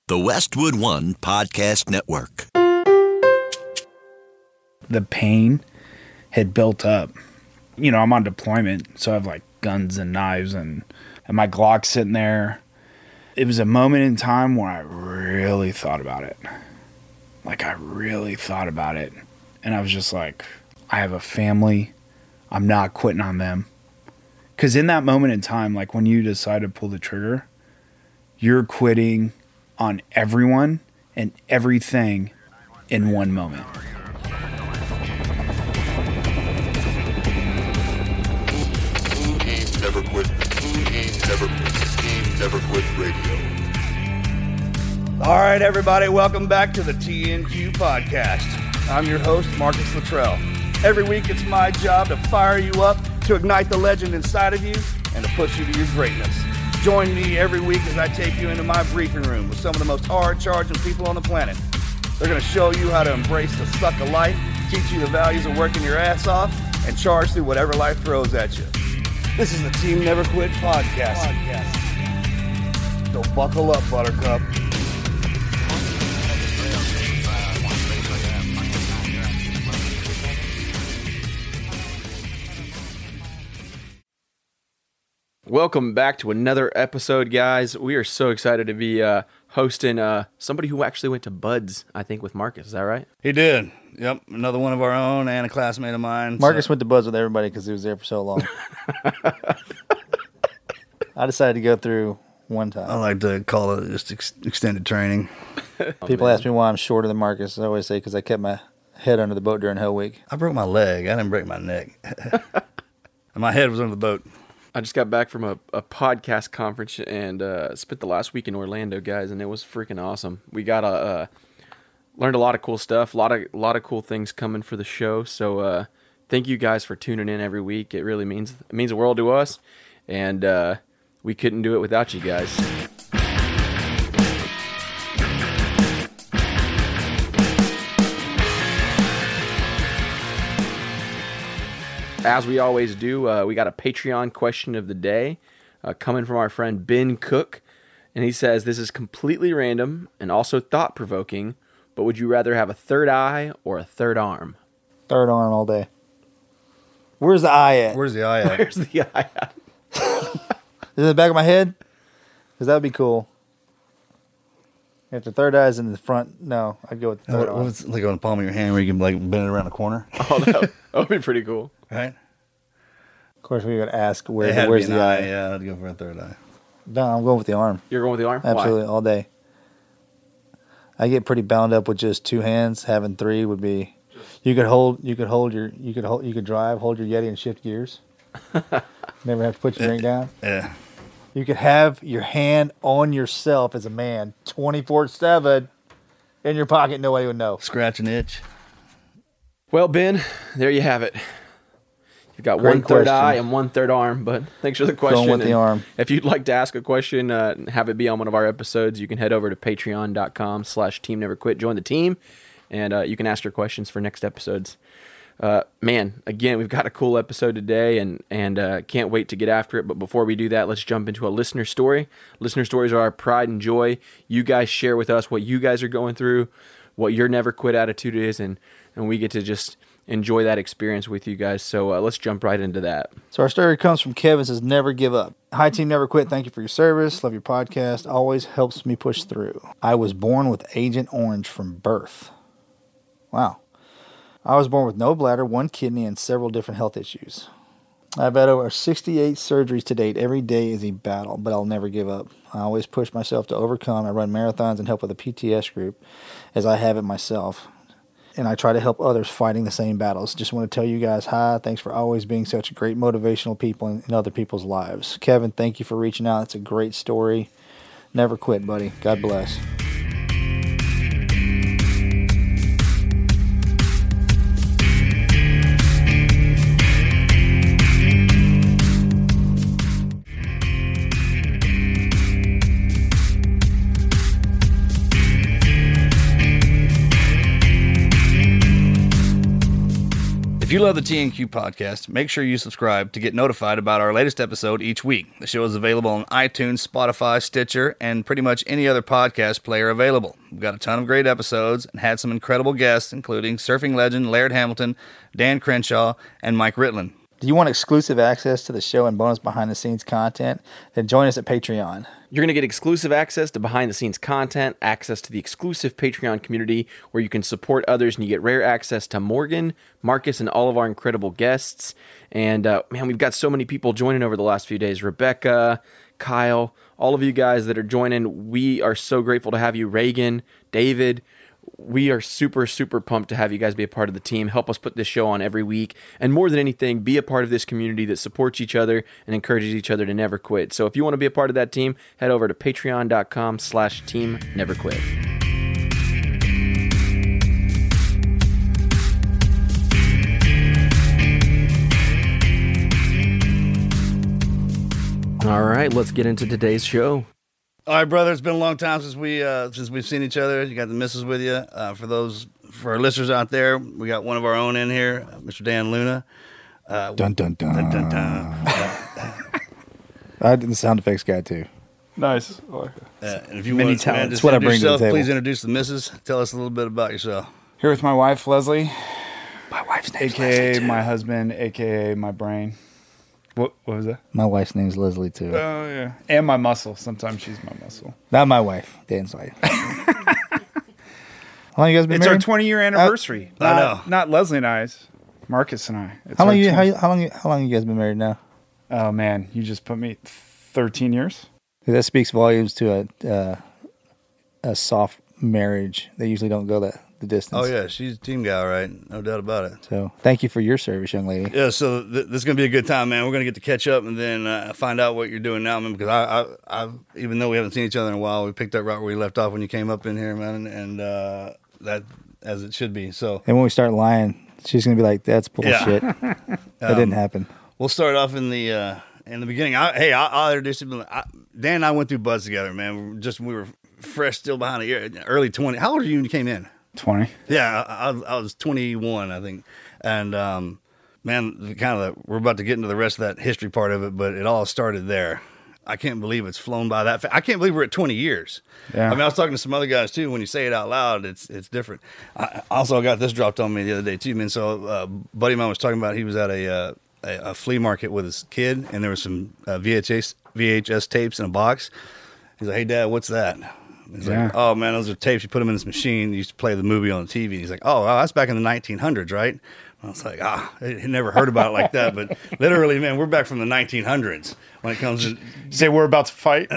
The Westwood One Podcast Network. The pain had built up. You know, I'm on deployment, so I have like guns and knives and my Glock sitting there. It was a moment in time where I really thought about it. Like, I really thought about it. And I was just like, I have a family. I'm not quitting on them. Because in that moment in time, like when you decide to pull the trigger, you're quitting on everyone and everything in one moment. Team Never Quit. Team Never Quit Radio. All right, everybody, welcome back to the TNQ Podcast. I'm your host, Marcus Luttrell. Every week, it's my job to fire you up, to ignite the legend inside of you, and to push you to your greatness. Join me every week as I take you into my briefing room with some of the most hard-charging people on the planet. They're going to show you how to embrace the suck of life, teach you the values of working your ass off, and charge through whatever life throws at you. This is the Team Never Quit Podcast. So buckle up, Buttercup. Welcome back to another episode, guys. We are so excited to be hosting somebody who actually went to Buds, I think, with Marcus. Is that right? He did. Yep, another one of our own and a classmate of mine. Marcus went to Buds with everybody because he was there for so long. I decided to go through one time. I like to call it just extended training. People ask me why I'm shorter than Marcus. I always say because I kept my head under the boat during Hell Week. I broke my leg. I didn't break my neck. And my head was under the boat. I just got back from a podcast conference and spent the last week in Orlando, guys, and it was freaking awesome. We got learned a lot of cool stuff, a lot of cool things coming for the show. So thank you guys for tuning in every week. It really means the world to us, and we couldn't do it without you guys. As we always do, we got a Patreon question of the day coming from our friend Ben Cook. And he says, this is completely random and also thought-provoking, but would you rather have a third eye or a third arm? Third arm all day. Where's the eye at? Where's the eye at? Where's the eye at? Is it in the back of my head? Because that would be cool. If the third eye is in the front, no, I'd go with the third arm. It's like on the palm of your hand where you can like bend it around the corner. Oh, that would be pretty cool. Right? Of course, we would ask Where's the eye. Yeah, I'd go for a third eye. No, I'm going with the arm. You're going with the arm? Absolutely, Why? all day. I get pretty bound up with just two hands. Having three would be. You could drive, hold your Yeti and shift gears. Never have to put your drink down. Yeah. You could have your hand on yourself as a man, 24/7, in your pocket. Nobody would know. Scratch an itch. Well, Ben, there you have it. You've got Great one third question. eye and one third arm, but thanks for the question. Going with the And arm. If you'd like to ask a question, have it be on one of our episodes, you can head over to patreon.com/Team Never Quit. Join the team, and you can ask your questions for next episodes. Man, again, we've got a cool episode today, and can't wait to get after it. But before we do that, let's jump into a listener story. Listener stories are our pride and joy. You guys share with us what you guys are going through, what your never quit attitude is, and we get to just enjoy that experience with you guys. So let's jump right into that. So our story comes from Kevin. Says, never give up. Hi, Team Never Quit. Thank you for your service. Love your podcast. Always helps me push through. I was born with Agent Orange from birth. Wow. I was born with no bladder, one kidney, and several different health issues. I've had over 68 surgeries to date. Every day is a battle, but I'll never give up. I always push myself to overcome. I run marathons and help with a PTS group as I have it myself. And I try to help others fighting the same battles. Just want to tell you guys hi. Thanks for always being such great motivational people in other people's lives. Kevin, thank you for reaching out. It's a great story. Never quit, buddy. God bless. If you love the TNQ podcast, make sure you subscribe to get notified about our latest episode each week. The show is available on iTunes, Spotify, Stitcher, and pretty much any other podcast player available. We've got a ton of great episodes and had some incredible guests, including surfing legend Laird Hamilton, Dan Crenshaw, and Mike Ritland. Do you want exclusive access to the show and bonus behind-the-scenes content? Then join us at Patreon. You're going to get exclusive access to behind-the-scenes content, access to the exclusive Patreon community where you can support others, and you get rare access to Morgan, Marcus, and all of our incredible guests. And, man, we've got so many people joining over the last few days. Rebecca, Kyle, all of you guys that are joining. We are so grateful to have you. Reagan, David. We are super, super pumped to have you guys be a part of the team. Help us put this show on every week. And more than anything, be a part of this community that supports each other and encourages each other to never quit. So if you want to be a part of that team, head over to patreon.com/team never quit. All right, let's get into today's show. All right, brother. It's been a long time since we've seen each other. You got the missus with you. For our listeners out there, we got one of our own in here, Mr. Dan Luna. Dun, dun, dun. Dun, dun, dun. I did the sound effects guy, too. Nice. And if you Many want to, man, talents. just What I introduce bring to the yourself, table. please introduce the missus. Tell us a little bit about yourself. Here with my wife, Leslie, My wife's name's a.k.a. Leslie, too. my husband, a.k.a. my brain. What was that? My wife's name's Leslie, too. Oh, yeah. And my muscle. Sometimes she's my muscle. Not my wife, Dan's wife. How long you guys been It's our married? 20-year anniversary. I know. Not Leslie and I's. Marcus and I. It's How our long you 20 how long you guys been married now? Oh, man. You just put me 13 years? That speaks volumes to a soft marriage. They usually don't go the distance. Oh, yeah. She's a team guy, right? No doubt about it. So thank you for your service, young lady. Yeah, so this is going to be a good time, man. We're going to get to catch up and then find out what you're doing now, man, because I even though we haven't seen each other in a while, we picked up right where we left off when you came up in here, man, and that, as it should be. So And when we start lying, she's gonna be like, "That's bullshit. That didn't happen." we'll start off in the beginning. I'll introduce you. Dan and I went through Buzz together, man. We were fresh still behind the ear, early 20. How old were you when you came in? 20. Yeah, I was 21, I think. And, man, we're about to get into the rest of that history part of it, but it all started there. I can't believe it's flown by that fast. I can't believe we're at 20 years. Yeah. I mean, I was talking to some other guys, too. When you say it out loud, it's different. I also got this dropped on me the other day, too, man. So a buddy of mine was talking about he was at a flea market with his kid, and there was some VHS tapes in a box. He's like, "Hey, Dad, what's that?" He's Yeah. like, "Oh, man, those are tapes. You put them in this machine. You used to play the movie on the TV." He's like, "Oh, wow, that's back in the 1900s, right?" I was like, I never heard about it like that. But literally, man, we're back from the 1900s when it comes to... Say we're about to fight?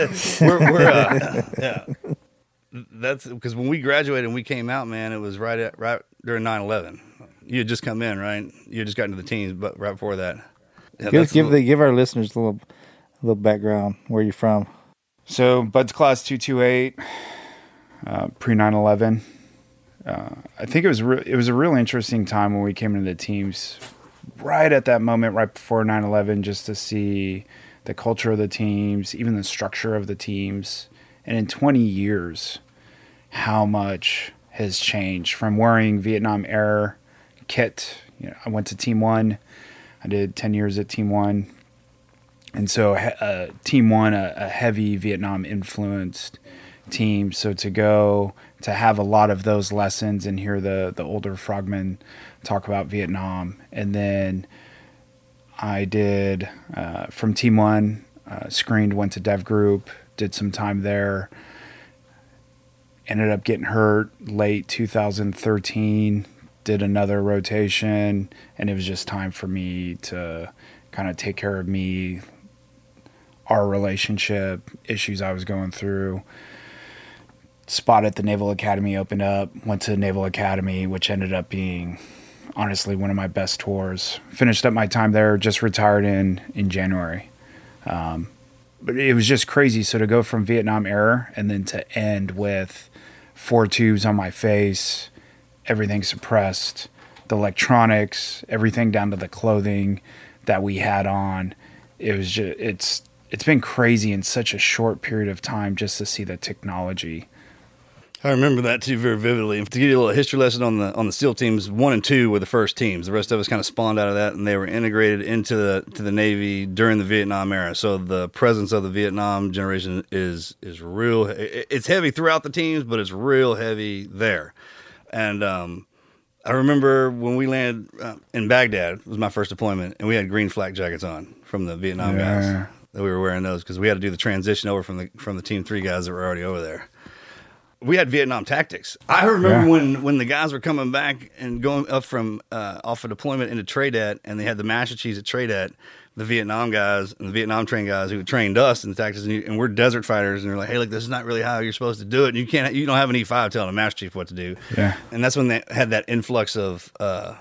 Yeah. That's because when we graduated and we came out, man, it was right during 9/11. You had just come in, right? You had just got into the teens, but right before that. Yeah, Give our listeners a little background. Where you from? So, Bud's class 228, pre 9/11. I think it was a really interesting time when we came into the teams, right at that moment, right before 9/11, just to see the culture of the teams, even the structure of the teams, and in 20 years, how much has changed from wearing Vietnam era kit. I went to Team 1. I did 10 years at Team 1. And so Team 1, a heavy Vietnam influenced team. So to have a lot of those lessons and hear the older frogmen talk about Vietnam. And then I did, from Team 1, screened, went to Dev Group, did some time there. Ended up getting hurt late 2013, did another rotation, and it was just time for me to kind of take care of me, our relationship, issues I was going through. Spot at the Naval Academy opened up, went to the Naval Academy, which ended up being, honestly, one of my best tours. Finished up my time there, just retired in January. But it was just crazy. So to go from Vietnam era and then to end with 4 tubes on my face, everything suppressed, the electronics, everything down to the clothing that we had on. It was just, it's been crazy in such a short period of time just to see the technology. I remember that too very vividly. To give you a little history lesson on the SEAL teams, 1 and 2 were the first teams. The rest of us kind of spawned out of that, and they were integrated into the Navy during the Vietnam era. So the presence of the Vietnam generation is real. It's heavy throughout the teams, but it's real heavy there. And I remember when we landed in Baghdad, it was my first deployment, and we had green flak jackets on from the Vietnam guys. That we were wearing those because we had to do the transition over from the Team 3 guys that were already over there. We had Vietnam tactics. I remember when the guys were coming back and going up from off a deployment into TRADAT, and they had the Master Chiefs at TRADAT, the Vietnam guys and the Vietnam trained guys who trained us in the tactics, and we're desert fighters, and they're like, hey, look, this is not really how you're supposed to do it. And you don't have an E5 telling a Master Chief what to do. Yeah. And that's when they had that influx of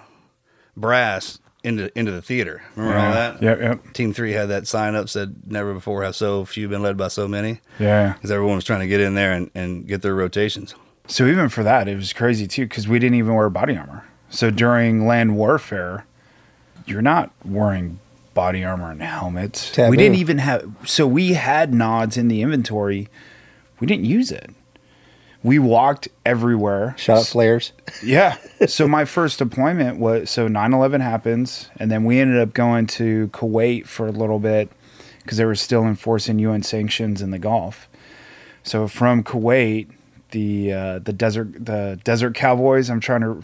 brass into the theater. Remember all that? Yep. Team 3 had that sign up, said, never before have so few been led by so many. Yeah. Because everyone was trying to get in there and get their rotations. So even for that, it was crazy too, because we didn't even wear body armor. So during land warfare, you're not wearing body armor and helmets. Taboo. We didn't even have, so we had nods in the inventory. We didn't use it. We walked everywhere. Shot up flares. Yeah. So my first deployment was, so 9/11 happens, and then we ended up going to Kuwait for a little bit because they were still enforcing UN sanctions in the Gulf. So from Kuwait, the desert cowboys, the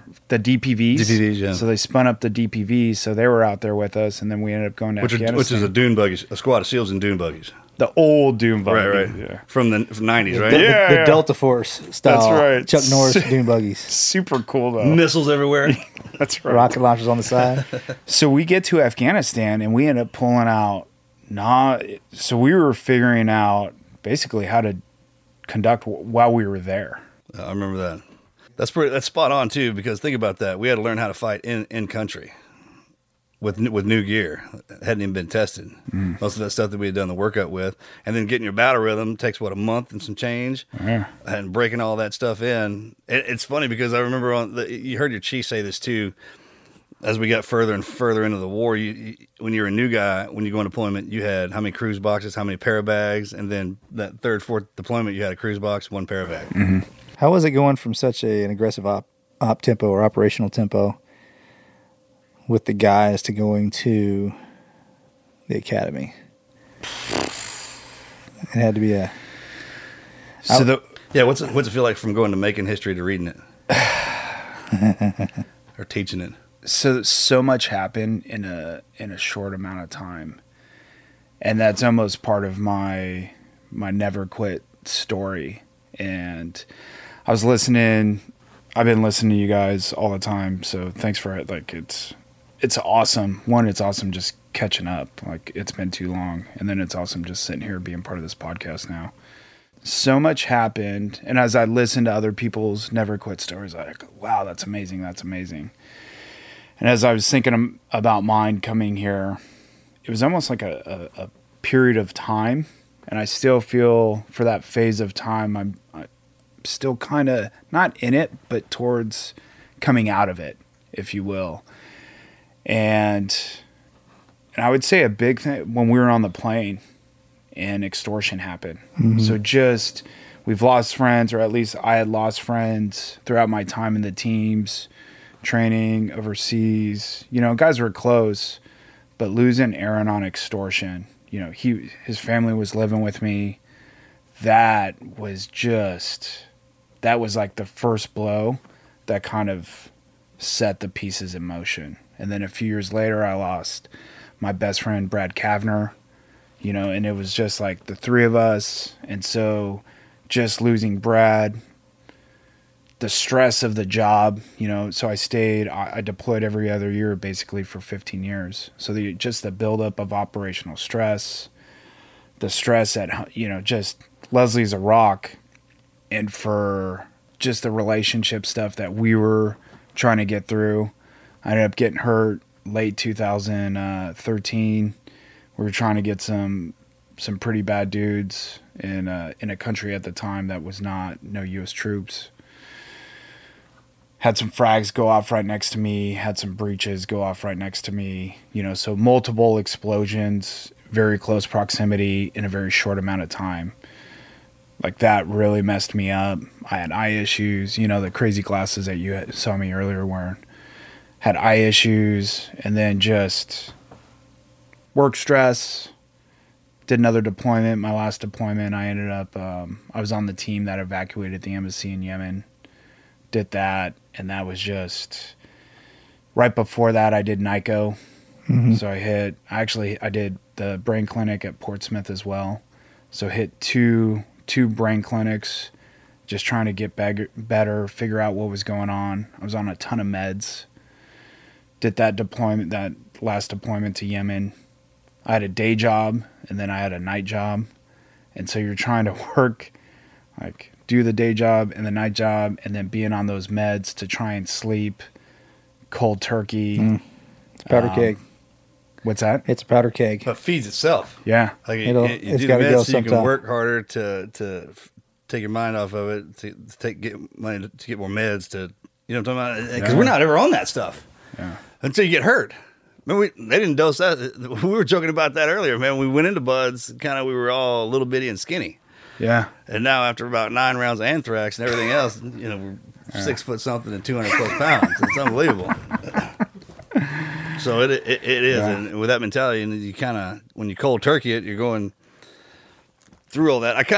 DPVs. Yeah. So they spun up the DPVs, so they were out there with us, and then we ended up going to Afghanistan. Which is a dune buggy, a squad of SEALs in dune buggies. The old dune buggy. Right. Yeah. From the 90s, right? The Delta Force style. That's right. Chuck Norris dune buggies. Super cool, though. Missiles everywhere. That's right. Rocket launchers on the side. So we get to Afghanistan, and we end up pulling out, so we were figuring out basically how to conduct while we were there. I remember that. That's spot on, too, because think about that. We had to learn how to fight in country. With new gear, it hadn't even been tested. Most of that stuff that we had done the workout with, and then getting your battle rhythm takes a month and some change, and breaking all that stuff in. It's funny because I remember you heard your chief say this too. As we got further and further into the war, when you're a new guy, when you go on deployment, you had how many cruise boxes, how many parabags, and then that third, fourth deployment, you had a cruise box, 1 parabag. Mm-hmm. How was it going from such an aggressive op tempo or operational tempo with the guys to going to the academy? It had to be a... what's it feel like from going to making history to reading it? Or teaching it? So much happened in a short amount of time. And that's almost part of my never quit story. And I was listening, I've been listening to you guys all the time, so thanks for it. Like, it's awesome. One, it's awesome just catching up. Like, it's been too long. And then it's awesome just sitting here being part of this podcast now. So much happened. And as I listened to other people's never quit stories, I go, wow, that's amazing. That's amazing. And as I was thinking about mine coming here, it was almost like a period of time. And I still feel for that phase of time, I'm still kind of not in it, but towards coming out of it, if you will. And I would say a big thing when we were on the plane and extortion happened. Mm-hmm. So we've lost friends, or at least I had lost friends throughout my time in the teams, training overseas. Guys were close, but losing Aaron on extortion, his family was living with me. That was like the first blow that kind of set the pieces in motion. And then a few years later, I lost my best friend, Brad Kavner, and it was just like the three of us. And so just losing Brad, the stress of the job, so I deployed every other year basically for 15 years. So the buildup of operational stress, the stress at, just Leslie's a rock. And for just the relationship stuff that we were trying to get through, I ended up getting hurt late 2013. We were trying to get some pretty bad dudes in a country at the time that was no U.S. troops. Had some frags go off right next to me. Had some breaches go off right next to me. So multiple explosions, very close proximity in a very short amount of time. Like that really messed me up. I had eye issues, the crazy glasses that you saw me earlier wearing. Had eye issues, and then just work stress. Did another deployment. My last deployment, I ended up, I was on the team that evacuated the embassy in Yemen. Did that, and that was just, right before that, I did NICO. Mm-hmm. So I did the brain clinic at Portsmouth as well. So hit two brain clinics, just trying to get better, figure out what was going on. I was on a ton of meds. Did that last deployment to Yemen. I had a day job, and then I had a night job. And so you're trying to work, like do the day job and the night job, and then being on those meds to try and sleep, cold turkey. It's a powder keg. What's that? It's a powder keg. But feeds itself. Yeah. Like It's do gotta the go meds so you sometime. can work harder to take your mind off of it, to get money to get more meds, to, you know what I'm talking about? Because we're not ever on that stuff until you get hurt. Man, they didn't dose that. We were joking about that earlier, man. We went into Buds, we were all little bitty and skinny. Yeah. And now after about 9 rounds of anthrax and everything else, we're 6 foot something and 200 plus pounds. It's unbelievable. So it is. Yeah. And with that mentality, and you when you cold turkey it, you're going through all that.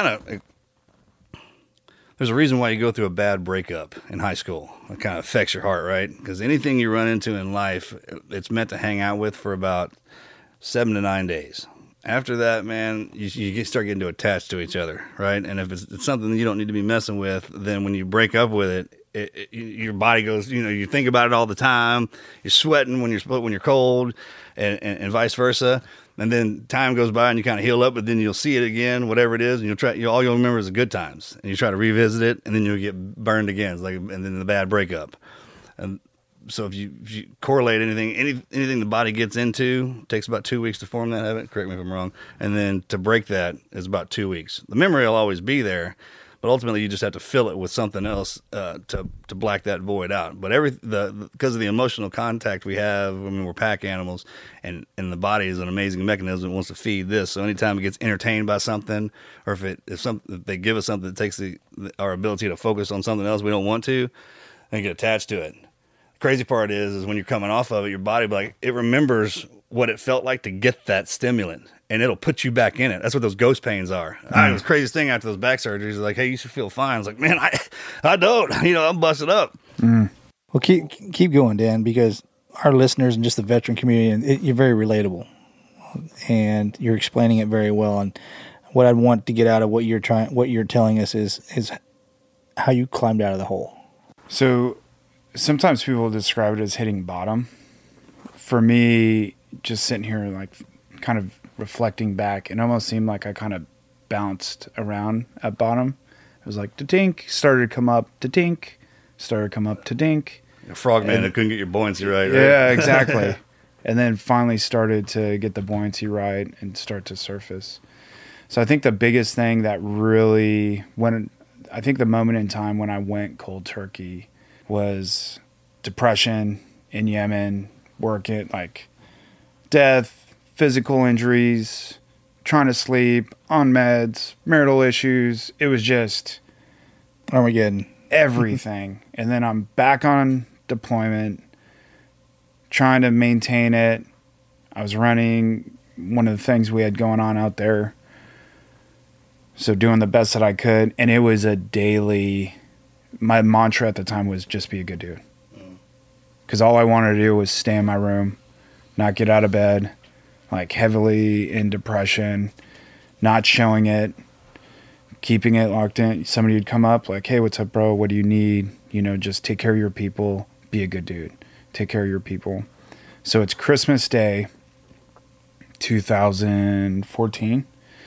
There's a reason why you go through a bad breakup in high school. It kind of affects your heart, right? Because anything you run into in life, it's meant to hang out with for about 7 to 9 days. After that, man, you start getting attached to each other, right? And if it's something that you don't need to be messing with, then when you break up with it, your body goes, you think about it all the time. You're sweating when you're cold, and vice versa. And then time goes by and you kind of heal up, but then you'll see it again, whatever it is, and all you'll remember is the good times, and you try to revisit it, and then you'll get burned again, and then the bad breakup. And so if you correlate anything the body gets into, it takes about 2 weeks to form that habit. Correct me if I'm wrong. And then to break that is about 2 weeks. The memory will always be there, but ultimately you just have to fill it with something else to black that void out. But because of the emotional contact we have, we're pack animals, and the body is an amazing mechanism. It wants to feed this. So anytime it gets entertained by something, or if they give us something that takes our ability to focus on something else we don't want to, and get attached to it. The crazy part is when you're coming off of it, your body it remembers what it felt like to get that stimulant, and it'll put you back in it. That's what those ghost pains are. It was the craziest thing after those back surgeries. Like, hey, you should feel fine. I was like, man, I don't. I'm busted up. Well, keep going, Dan, because our listeners and just the veteran community, you're very relatable, and you're explaining it very well. And what I want to get out of what you're telling us is how you climbed out of the hole. So sometimes people describe it as hitting bottom. For me, just sitting here, kind of reflecting back, it almost seemed like I kind of bounced around at bottom. It was like, da-dink, started to come up, da-dink, started to come up, da-dink. A frogman that couldn't get your buoyancy right? Yeah, exactly. And then finally started to get the buoyancy right and start to surface. So I think the biggest thing that really I think the moment in time when I went cold turkey was depression in Yemen, working, death, physical injuries, trying to sleep, on meds, marital issues. It was just Armageddon. Everything. And then I'm back on deployment, trying to maintain it. I was running one of the things we had going on out there. So doing the best that I could. And it was a daily, my mantra at the time was just be a good dude. Because all I wanted to do was stay in my room, not get out of bed, heavily in depression, not showing it, keeping it locked in. Somebody would come up hey, what's up, bro? What do you need? Just take care of your people. Be a good dude. Take care of your people. So it's Christmas Day, 2014.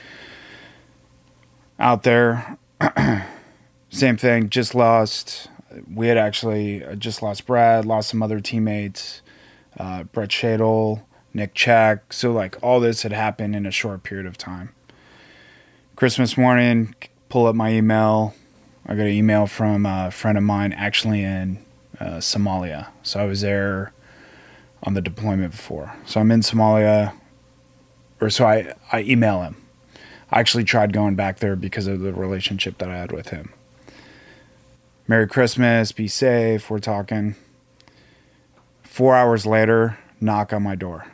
Out there, same thing, just lost. We had actually just lost Brad, lost some other teammates, Brett Shadle, Nick Chack. So all this had happened in a short period of time. Christmas morning, pull up my email. I got an email from a friend of mine actually in Somalia. So I was there on the deployment before. So I'm in Somalia, so I email him. I actually tried going back there because of the relationship that I had with him. Merry Christmas, be safe, we're talking. 4 hours later, knock on my door.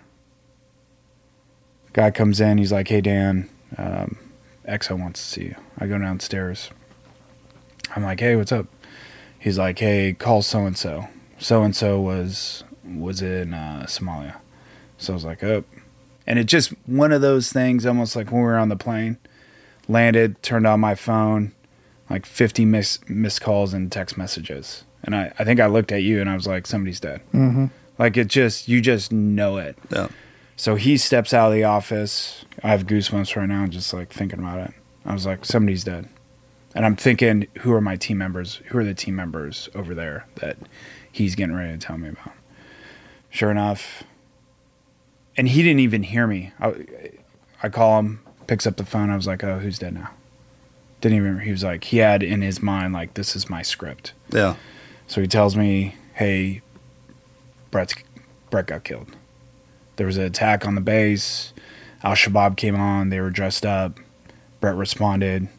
Guy comes in, he's like, hey Dan, Exo wants to see you. I go downstairs. I'm like, hey, what's up? He's like, hey, call so-and-so. So-and-so was in Somalia. So I was like, oh. And it's just one of those things, almost like when we were on the plane. Landed, turned on my phone, like 50 missed calls and text messages. And I think I looked at you and I was like, somebody's dead. Mm-hmm. Like you just know it. Yeah. So he steps out of the office. I have goosebumps right now just like thinking about it. I was like, somebody's dead. And I'm thinking, who are my team members? Who are the team members over there that he's getting ready to tell me about? Sure enough. And he didn't even hear me. I call him, picks up the phone. I was like, oh, who's dead now? Didn't even, he was like, he had in his mind, like, this is my script. Yeah. So he tells me, hey, Brett got killed. There was an attack on the base. Al-Shabaab came on. They were dressed up. Brett responded.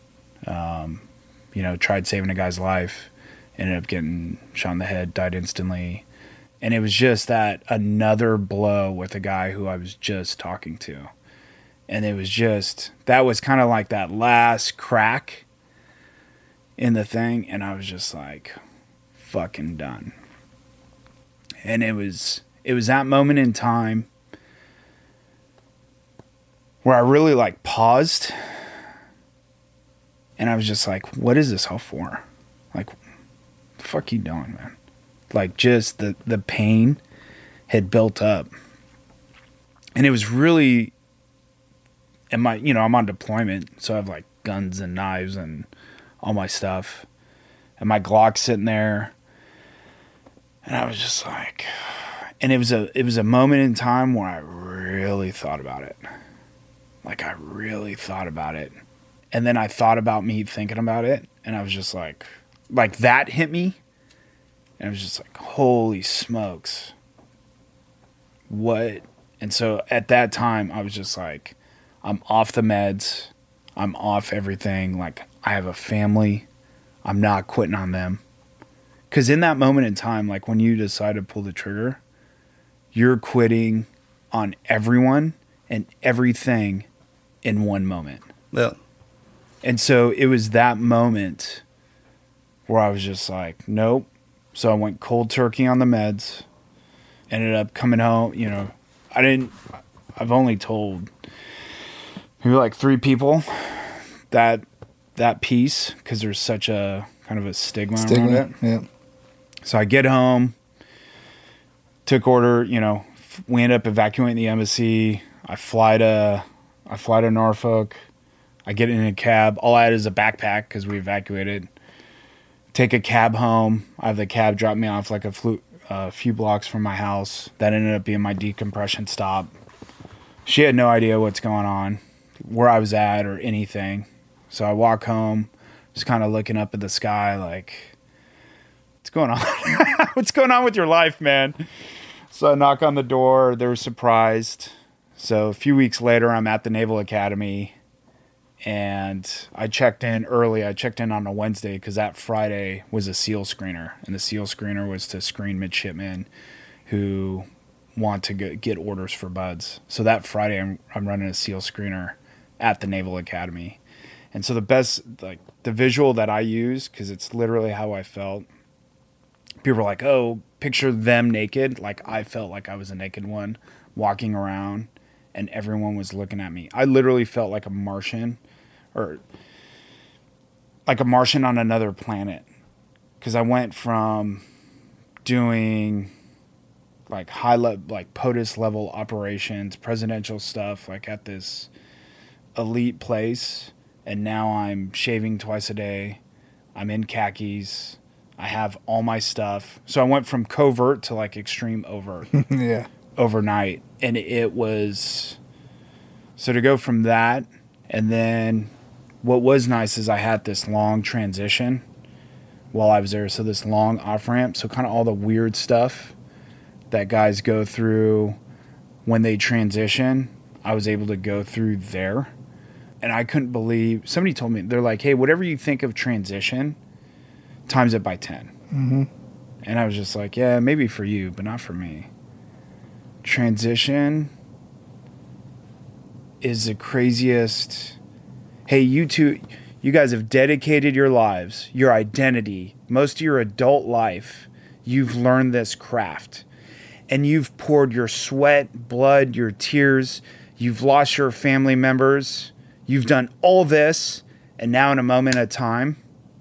Tried saving a guy's life. Ended up getting shot in the head. Died instantly. And it was just that another blow with a guy who I was just talking to. And it was just, that was kind of like that last crack in the thing. And I was just like, fucking done. And it was that moment in time where I really like paused. And I was just like, what is this all for? Like, the fuck you doing, man? Like, just the pain had built up. And it was really, I'm on deployment, so I have like guns and knives and all my stuff. And my Glock's sitting there. And I was just like, and it was a moment in time where I really thought about it. Like, I really thought about it. And then I thought about me thinking about it. And I was just like that hit me. And I was just like, holy smokes. What? And so at that time, I was just like, I'm off the meds. I'm off everything. Like, I have a family. I'm not quitting on them. Because in that moment in time, like when you decide to pull the trigger, you're quitting on everyone and everything in one moment. Yeah. And so it was that moment where I was just like, nope. So I went cold turkey on the meds. Ended up coming home, I've only told maybe like 3 people that piece, because there's such a kind of a stigma around it. Yeah. So I get home, took order, we end up evacuating the embassy. I fly to Norfolk. I get in a cab. All I had is a backpack because we evacuated. Take a cab home. I have the cab drop me off like a few blocks from my house. That ended up being my decompression stop. She had no idea what's going on, where I was at or anything. So I walk home, just kind of looking up at the sky like, what's going on? What's going on with your life, man? So I knock on the door. They were surprised. So a few weeks later, I'm at the Naval Academy. And I checked in early. I checked in on a Wednesday because that Friday was a SEAL screener. And the SEAL screener was to screen midshipmen who want to get orders for buds. So that Friday, I'm running a SEAL screener at the Naval Academy. And so the visual that I use, because it's literally how I felt, people are like, oh, picture them naked. Like, I felt like I was a naked one walking around and everyone was looking at me. I literally felt like a Martian. Or like a Martian on another planet. Because I went from doing like high level, like POTUS level operations, presidential stuff, like at this elite place. And now I'm shaving twice a day. I'm in khakis. I have all my stuff. So I went from covert to like extreme overt. Yeah. Overnight. And it was, so to go from that, and then what was nice is I had this long transition while I was there. So this long off ramp. So kind of all the weird stuff that guys go through when they transition, I was able to go through there. And I couldn't believe, somebody told me, they're like, hey, whatever you think of transition, times it by 10. Mm-hmm. And I was just like, yeah, maybe for you, but not for me. Transition is the craziest. Hey, you two, you guys have dedicated your lives, your identity, most of your adult life. You've learned this craft. And you've poured your sweat, blood, your tears. You've lost your family members. You've done all this. And now in a moment of time,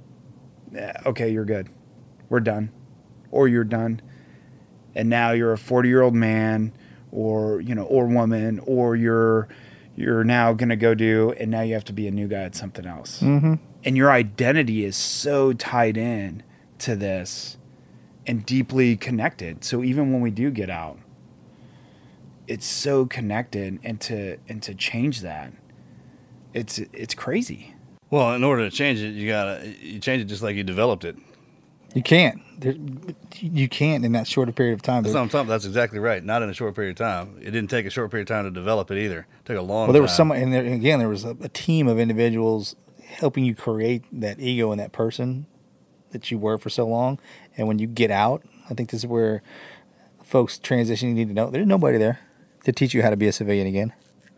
okay, you're good. We're done. Or you're done. And now you're a 40-year-old man or, you know, or woman, or you're now going to go do, and now you have to be a new guy at something else. Mm-hmm. And your identity is so tied in to this and deeply connected. So even when we do get out, it's so connected, and to change that, it's crazy. Well, in order to change it, you change it just like you developed it. You can't. You can't in that shorter period of time. That's what I'm talking about. That's exactly right. Not in a short period of time. It didn't take a short period of time to develop it either. It took a long time. Well, there was someone, and there was a team of individuals helping you create that ego in that person that you were for so long. And when you get out, I think this is where folks transition. You need to know there's nobody there to teach you how to be a civilian again.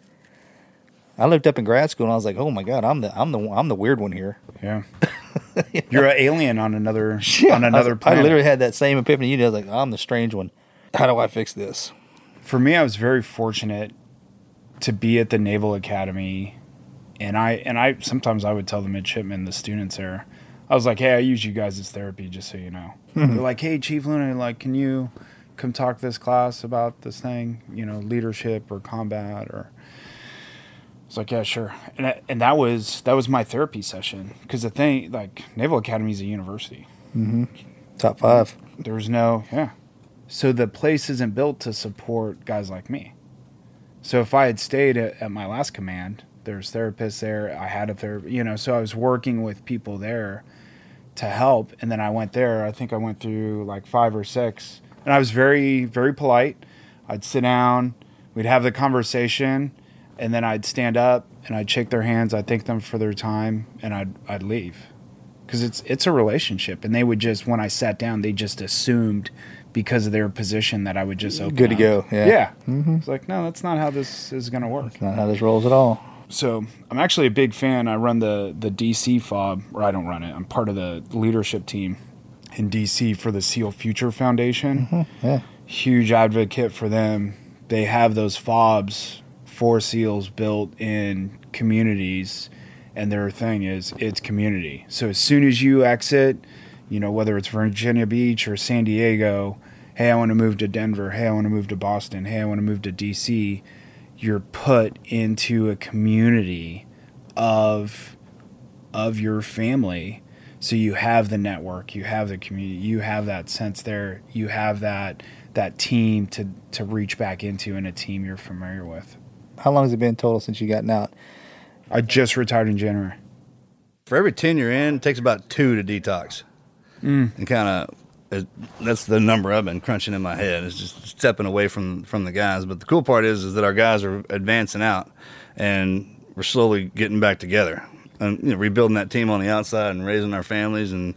I looked up in grad school and I was like, "Oh my God, I'm the weird one here." Yeah. You're an alien on another planet. I literally had that same epiphany you did. I was like, I'm the strange one. How do I fix this? For me, I was very fortunate to be at the Naval Academy, and I sometimes I would tell the midshipmen, the students there, I was like, hey, I use you guys as therapy, just so you know. They're like, hey, Chief Luna, like, can you come talk to this class about this thing, you know, leadership or combat or. It's like, yeah, sure. And that was my therapy session, because the thing, like, Naval Academy is a university. Mm-hmm. Top 5. There's no, yeah. So the place isn't built to support guys like me. So if I had stayed at my last command, there's therapists there. I had a therapist, you know, so I was working with people there to help. And then I went there. I think I went through like 5 or 6. And I was very, very polite. I'd sit down. We'd have the conversation. And then I'd stand up and I'd shake their hands. I'd thank them for their time, and I'd leave, because it's a relationship. And they would just, when I sat down, they just assumed because of their position that I would just open good up. to go. Yeah. Yeah. Mm-hmm. It's like, no, that's not how this is going to work. That's not how this rolls at all. So I'm actually a big fan. I run the DC FOB, or I don't run it. I'm part of the leadership team in DC for the SEAL Future Foundation. Mm-hmm. Yeah. Huge advocate for them. They have those FOBs for SEALs built in communities, and their thing is it's community. So as soon as you exit, you know, whether it's Virginia Beach or San Diego, hey, I want to move to Denver, hey, I want to move to Boston, hey, I want to move to DC, you're put into a community of your family. So you have the network, you have the community, you have that sense there, you have that team to reach back into, and a team you're familiar with. How long has it been total since you gotten out? I just retired in January. For every 10 you're in, it takes about 2 to detox. And kind of, that's the number I've been crunching in my head. It's just stepping away from the guys. But the cool part is that our guys are advancing out, and we're slowly getting back together and, you know, rebuilding that team on the outside and raising our families, and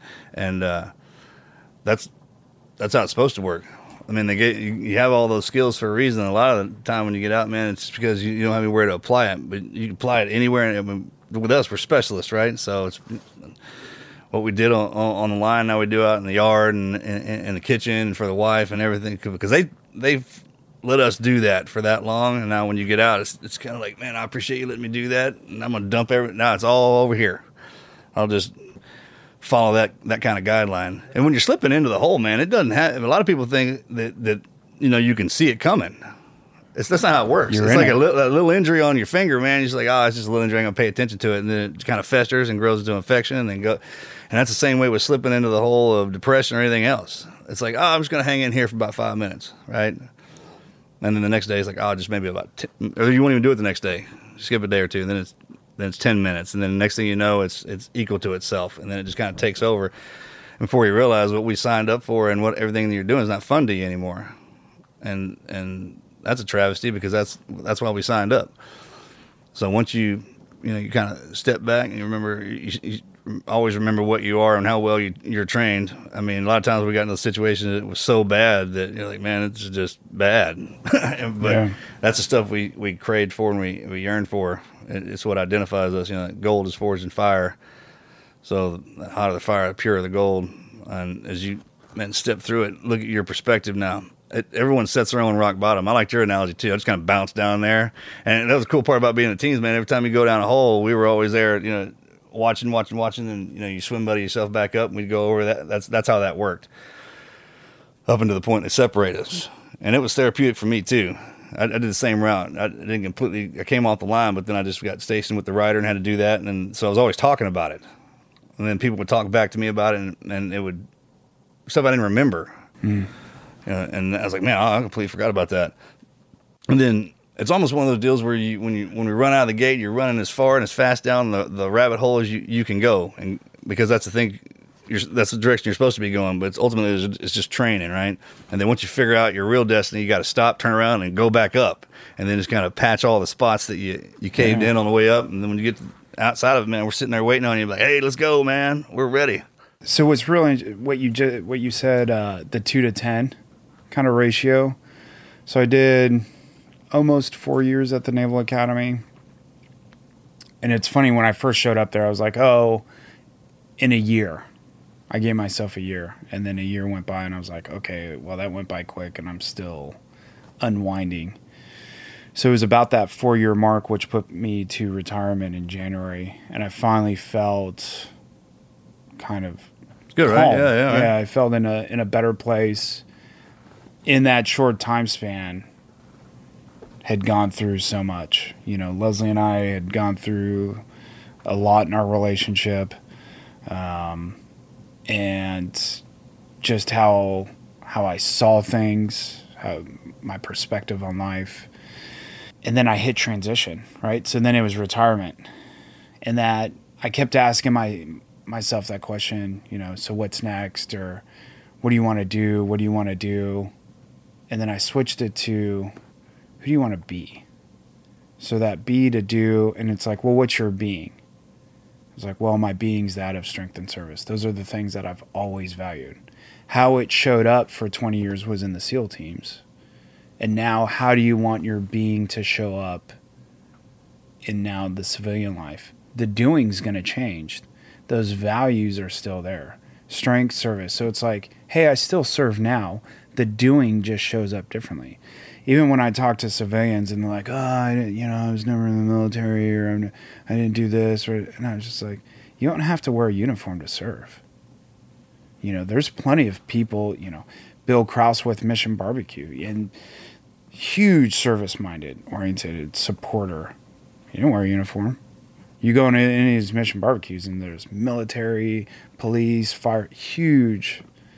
that's how it's supposed to work. I mean, you have all those skills for a reason. A lot of the time when you get out, man, it's because you don't have anywhere to apply it. But you can apply it anywhere. I mean, with us, we're specialists, right? So it's what we did on the line. Now we do out in the yard and in the kitchen for the wife and everything, because they've let us do that for that long. And now when you get out, it's kind of like, man, I appreciate you letting me do that. And I'm gonna dump everything. Now it's all over here. I'll just follow that kind of guideline. And when you're slipping into the hole, man, it doesn't have. A lot of people think that you know, you can see it coming. That's not how it works. It's like a little injury on your finger, man. You're just like, oh, it's just a little injury. I'm gonna pay attention to it, and then it kind of festers and grows into infection, and then go. And that's the same way with slipping into the hole of depression or anything else. It's like, oh, I'm just gonna hang in here for about 5 minutes, right? And then the next day, it's like, oh, just maybe about 10, or you won't even do it the next day. Skip a day or two, and then it's 10 minutes, and then the next thing you know, it's equal to itself, and then it just kind of takes over. And before you realize what we signed up for and what everything that you're doing is not fun to you anymore, and that's a travesty, because that's why we signed up. So once you you kind of step back and you remember, you always remember what you are and how well you're trained. I mean, a lot of times we got in those situations that it was so bad that you're like, man, it's just bad. But that's the stuff we craved for and we yearned for. It's what identifies us. Gold is forged in fire. So the hotter the fire, the purer the gold. And as you step through it, look at your perspective now. Everyone sets their own rock bottom. I liked your analogy too. I just kind of bounced down there, and that was the cool part about being in the teams, man. Every time you go down a hole, we were always there, watching, and you swim buddy yourself back up, and we'd go over that. That's how that worked, up until the point they separated us, and it was therapeutic for me too. I did the same route. I came off the line, but then I just got stationed with the rider and had to do that, and so I was always talking about it, and then people would talk back to me about it, and it would stuff I didn't remember. And I was like, man, I completely forgot about that. And then it's almost one of those deals where when we run out of the gate, you're running as far and as fast down the rabbit hole as you can go, and because that's the thing, that's the direction you're supposed to be going. But ultimately it's just training, right? And then once you figure out your real destiny, you got to stop, turn around, and go back up, and then just kind of patch all the spots that you caved in on the way up. And then when you get outside of it, man, we're sitting there waiting on you, like, hey, let's go, man, we're ready. So what's really what you said, the 2 to 10 kind of ratio. So I did almost 4 years at the Naval Academy. And it's funny, when I first showed up there, I was like, oh, in a year. I gave myself a year. And then a year went by and I was like, okay, well, that went by quick and I'm still unwinding. So it was about that 4-year mark, which put me to retirement in January. And I finally felt kind of good, calm. Right? Yeah. Yeah, I felt in a better place. In that short time span, had gone through so much. Leslie and I had gone through a lot in our relationship, and just how I saw things, how my perspective on life. And then I hit transition, right? So then it was retirement. And that I kept asking myself that question, so what's next? Or what do you want to do? What do you want to do? And then I switched it to, who do you want to be? So that be to do, and it's like, well, what's your being? It's like, well, my being's that of strength and service. Those are the things that I've always valued. How it showed up for 20 years was in the SEAL teams. And now, how do you want your being to show up in now the civilian life? The doing's going to change. Those values are still there. Strength, service. So it's like, hey, I still serve now. The doing just shows up differently. Even when I talk to civilians and they're like, oh, I was never in the military, or I didn't do this, and I was just like, you don't have to wear a uniform to serve. There's plenty of people, Bill Krause with Mission Barbecue, and huge service-minded, oriented supporter. You don't wear a uniform. You go into any of these Mission Barbecues and there's military, police, fire, huge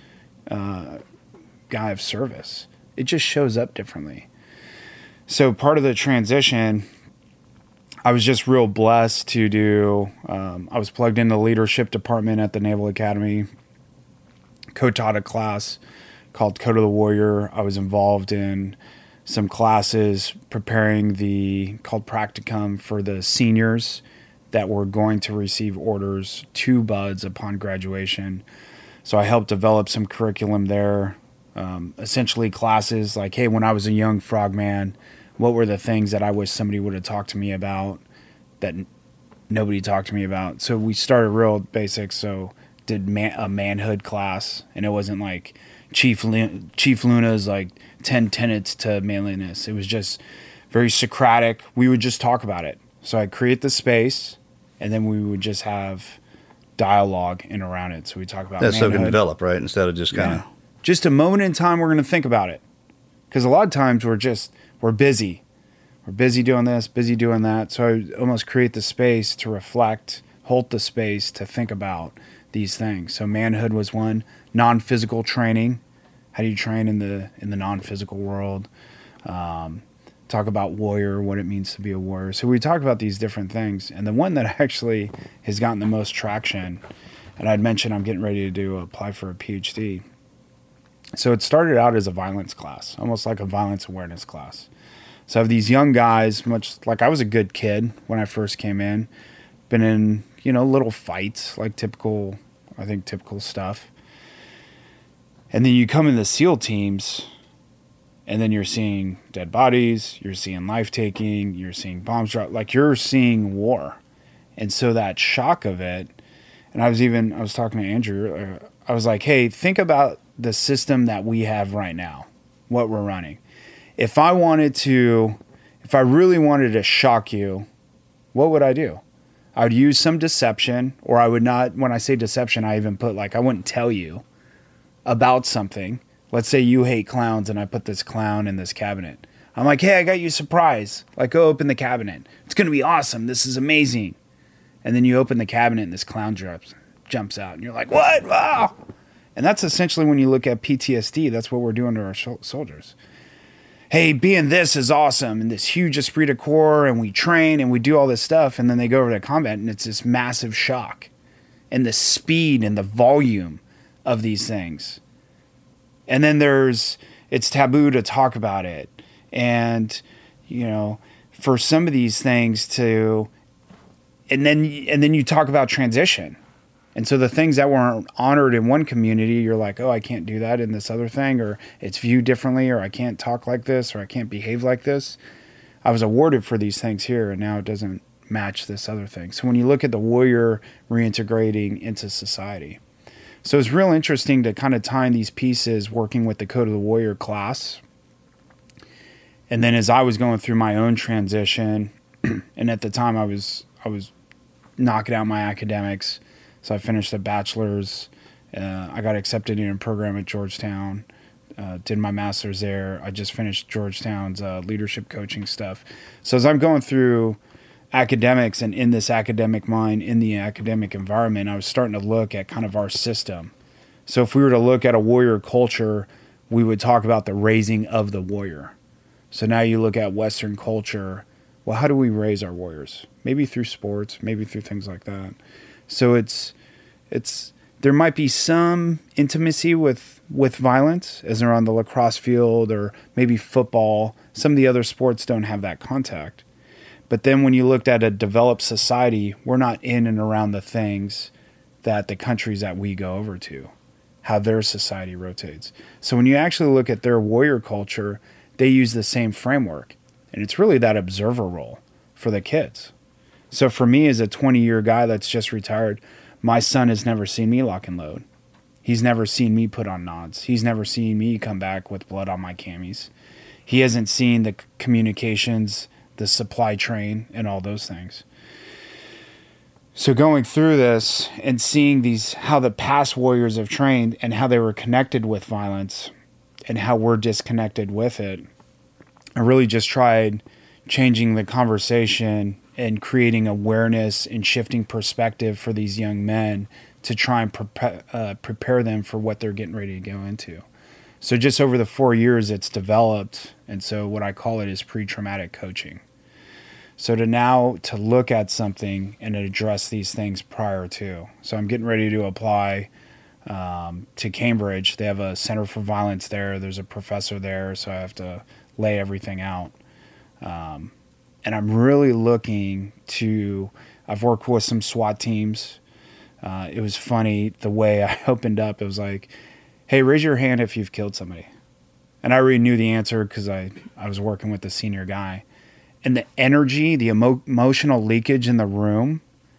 guy of service. It just shows up differently. So part of the transition, I was just real blessed to do, I was plugged in the leadership department at the Naval Academy, co-taught a class called Code of the Warrior. I was involved in some classes preparing called practicum for the seniors that were going to receive orders to buds upon graduation. So I helped develop some curriculum there. Essentially classes like, hey, when I was a young frogman, what were the things that I wish somebody would have talked to me about that nobody talked to me about? So we started real basic. So did a manhood class, and it wasn't like Chief Luna's like 10 tenets to manliness. It was just very Socratic. We would just talk about it. So I'd create the space, and then we would just have dialogue in around it. So we talk about that's manhood. so it can develop, right? Instead of just kind of just a moment in time, we're going to think about it. Because a lot of times we're busy. We're busy doing this, busy doing that. So I almost create the space to reflect, hold the space to think about these things. So manhood was one. Non-physical training. How do you train in the non-physical world? Talk about warrior, what it means to be a warrior. So we talk about these different things. And the one that actually has gotten the most traction, and I'd mentioned I'm getting ready to apply for a PhD. So it started out as a violence class, almost like a violence awareness class. So I have these young guys, much like I was a good kid when I first came in, been in, little fights, like typical stuff. And then you come in the SEAL teams, and then you're seeing dead bodies, you're seeing life taking, you're seeing bombs drop, like you're seeing war. And so that shock of it, and I was talking to Andrew, I was like, hey, think about the system that we have right now, what we're running. If I really wanted to shock you, what would I do? I would use some deception, or I would not. When I say deception, I even put I wouldn't tell you about something. Let's say you hate clowns and I put this clown in this cabinet. I'm like, hey, I got you a surprise. Go open the cabinet. It's going to be awesome. This is amazing. And then you open the cabinet and this clown jumps out. And you're like, what? Wow. And that's essentially when you look at PTSD, that's what we're doing to our soldiers. Hey, being this is awesome, and this huge esprit de corps, and we train, and we do all this stuff, and then they go over to combat, and it's this massive shock. And the speed and the volume of these things. And then it's taboo to talk about it. And, for some of these things and then you talk about transition. And so the things that weren't honored in one community, you're like, oh, I can't do that in this other thing, or it's viewed differently, or I can't talk like this, or I can't behave like this. I was awarded for these things here, and now it doesn't match this other thing. So when you look at the warrior reintegrating into society. So it's real interesting to kind of tie in these pieces, working with the Code of the Warrior class. And then as I was going through my own transition, and at the time I was knocking out my academics. So I finished a bachelor's. I got accepted in a program at Georgetown. Did my master's there. I just finished Georgetown's leadership coaching stuff. So as I'm going through academics and in this academic mind, in the academic environment, I was starting to look at kind of our system. So if we were to look at a warrior culture, we would talk about the raising of the warrior. So now you look at Western culture. Well, how do we raise our warriors? Maybe through sports, maybe through things like that. So there might be some intimacy with violence as they're on the lacrosse field or maybe football. Some of the other sports don't have that contact. But then when you looked at a developed society, we're not in and around the things that the countries that we go over to, how their society rotates. So when you actually look at their warrior culture, they use the same framework. And it's really that observer role for the kids. So for me, as a 20-year guy that's just retired, my son has never seen me lock and load. He's never seen me put on nods. He's never seen me come back with blood on my camis. He hasn't seen the communications, the supply train, and all those things. So going through this and seeing how the past warriors have trained and how they were connected with violence and how we're disconnected with it, I really just tried changing the conversation and creating awareness and shifting perspective for these young men to try and prepare them for what they're getting ready to go into. So just over the 4 years, it's developed. And so what I call it is pre-traumatic coaching. So to look at something and address these things prior to. So I'm getting ready to apply to Cambridge. They have a Center for Violence there. There's a professor there, so I have to lay everything out. And I'm really looking I've worked with some SWAT teams. It was funny the way I opened up. It was like, hey, raise your hand if you've killed somebody. And I already knew the answer because I was working with the senior guy. And the energy, the emotional leakage in the room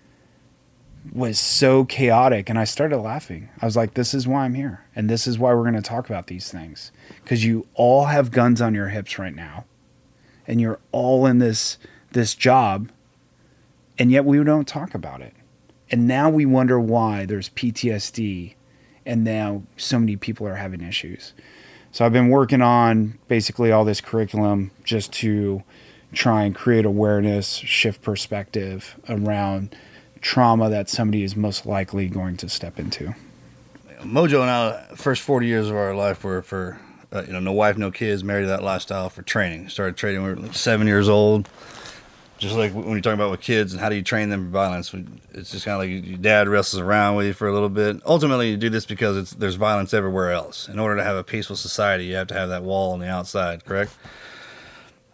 was so chaotic. And I started laughing. I was like, this is why I'm here. And this is why we're going to talk about these things. Because you all have guns on your hips right now. And you're all in this job. And yet we don't talk about it. And now we wonder why there's PTSD. And now so many people are having issues. So I've been working on basically all this curriculum just to try and create awareness, shift perspective around trauma that somebody is most likely going to step into. Mojo and I, first 40 years of our life were for, no wife, no kids, married to that lifestyle for training. Started training when we were like 7 years old. Just like when you're talking about with kids and how do you train them for violence, it's just kind of like your dad wrestles around with you for a little bit. Ultimately, you do this because there's violence everywhere else. In order to have a peaceful society, you have to have that wall on the outside, correct?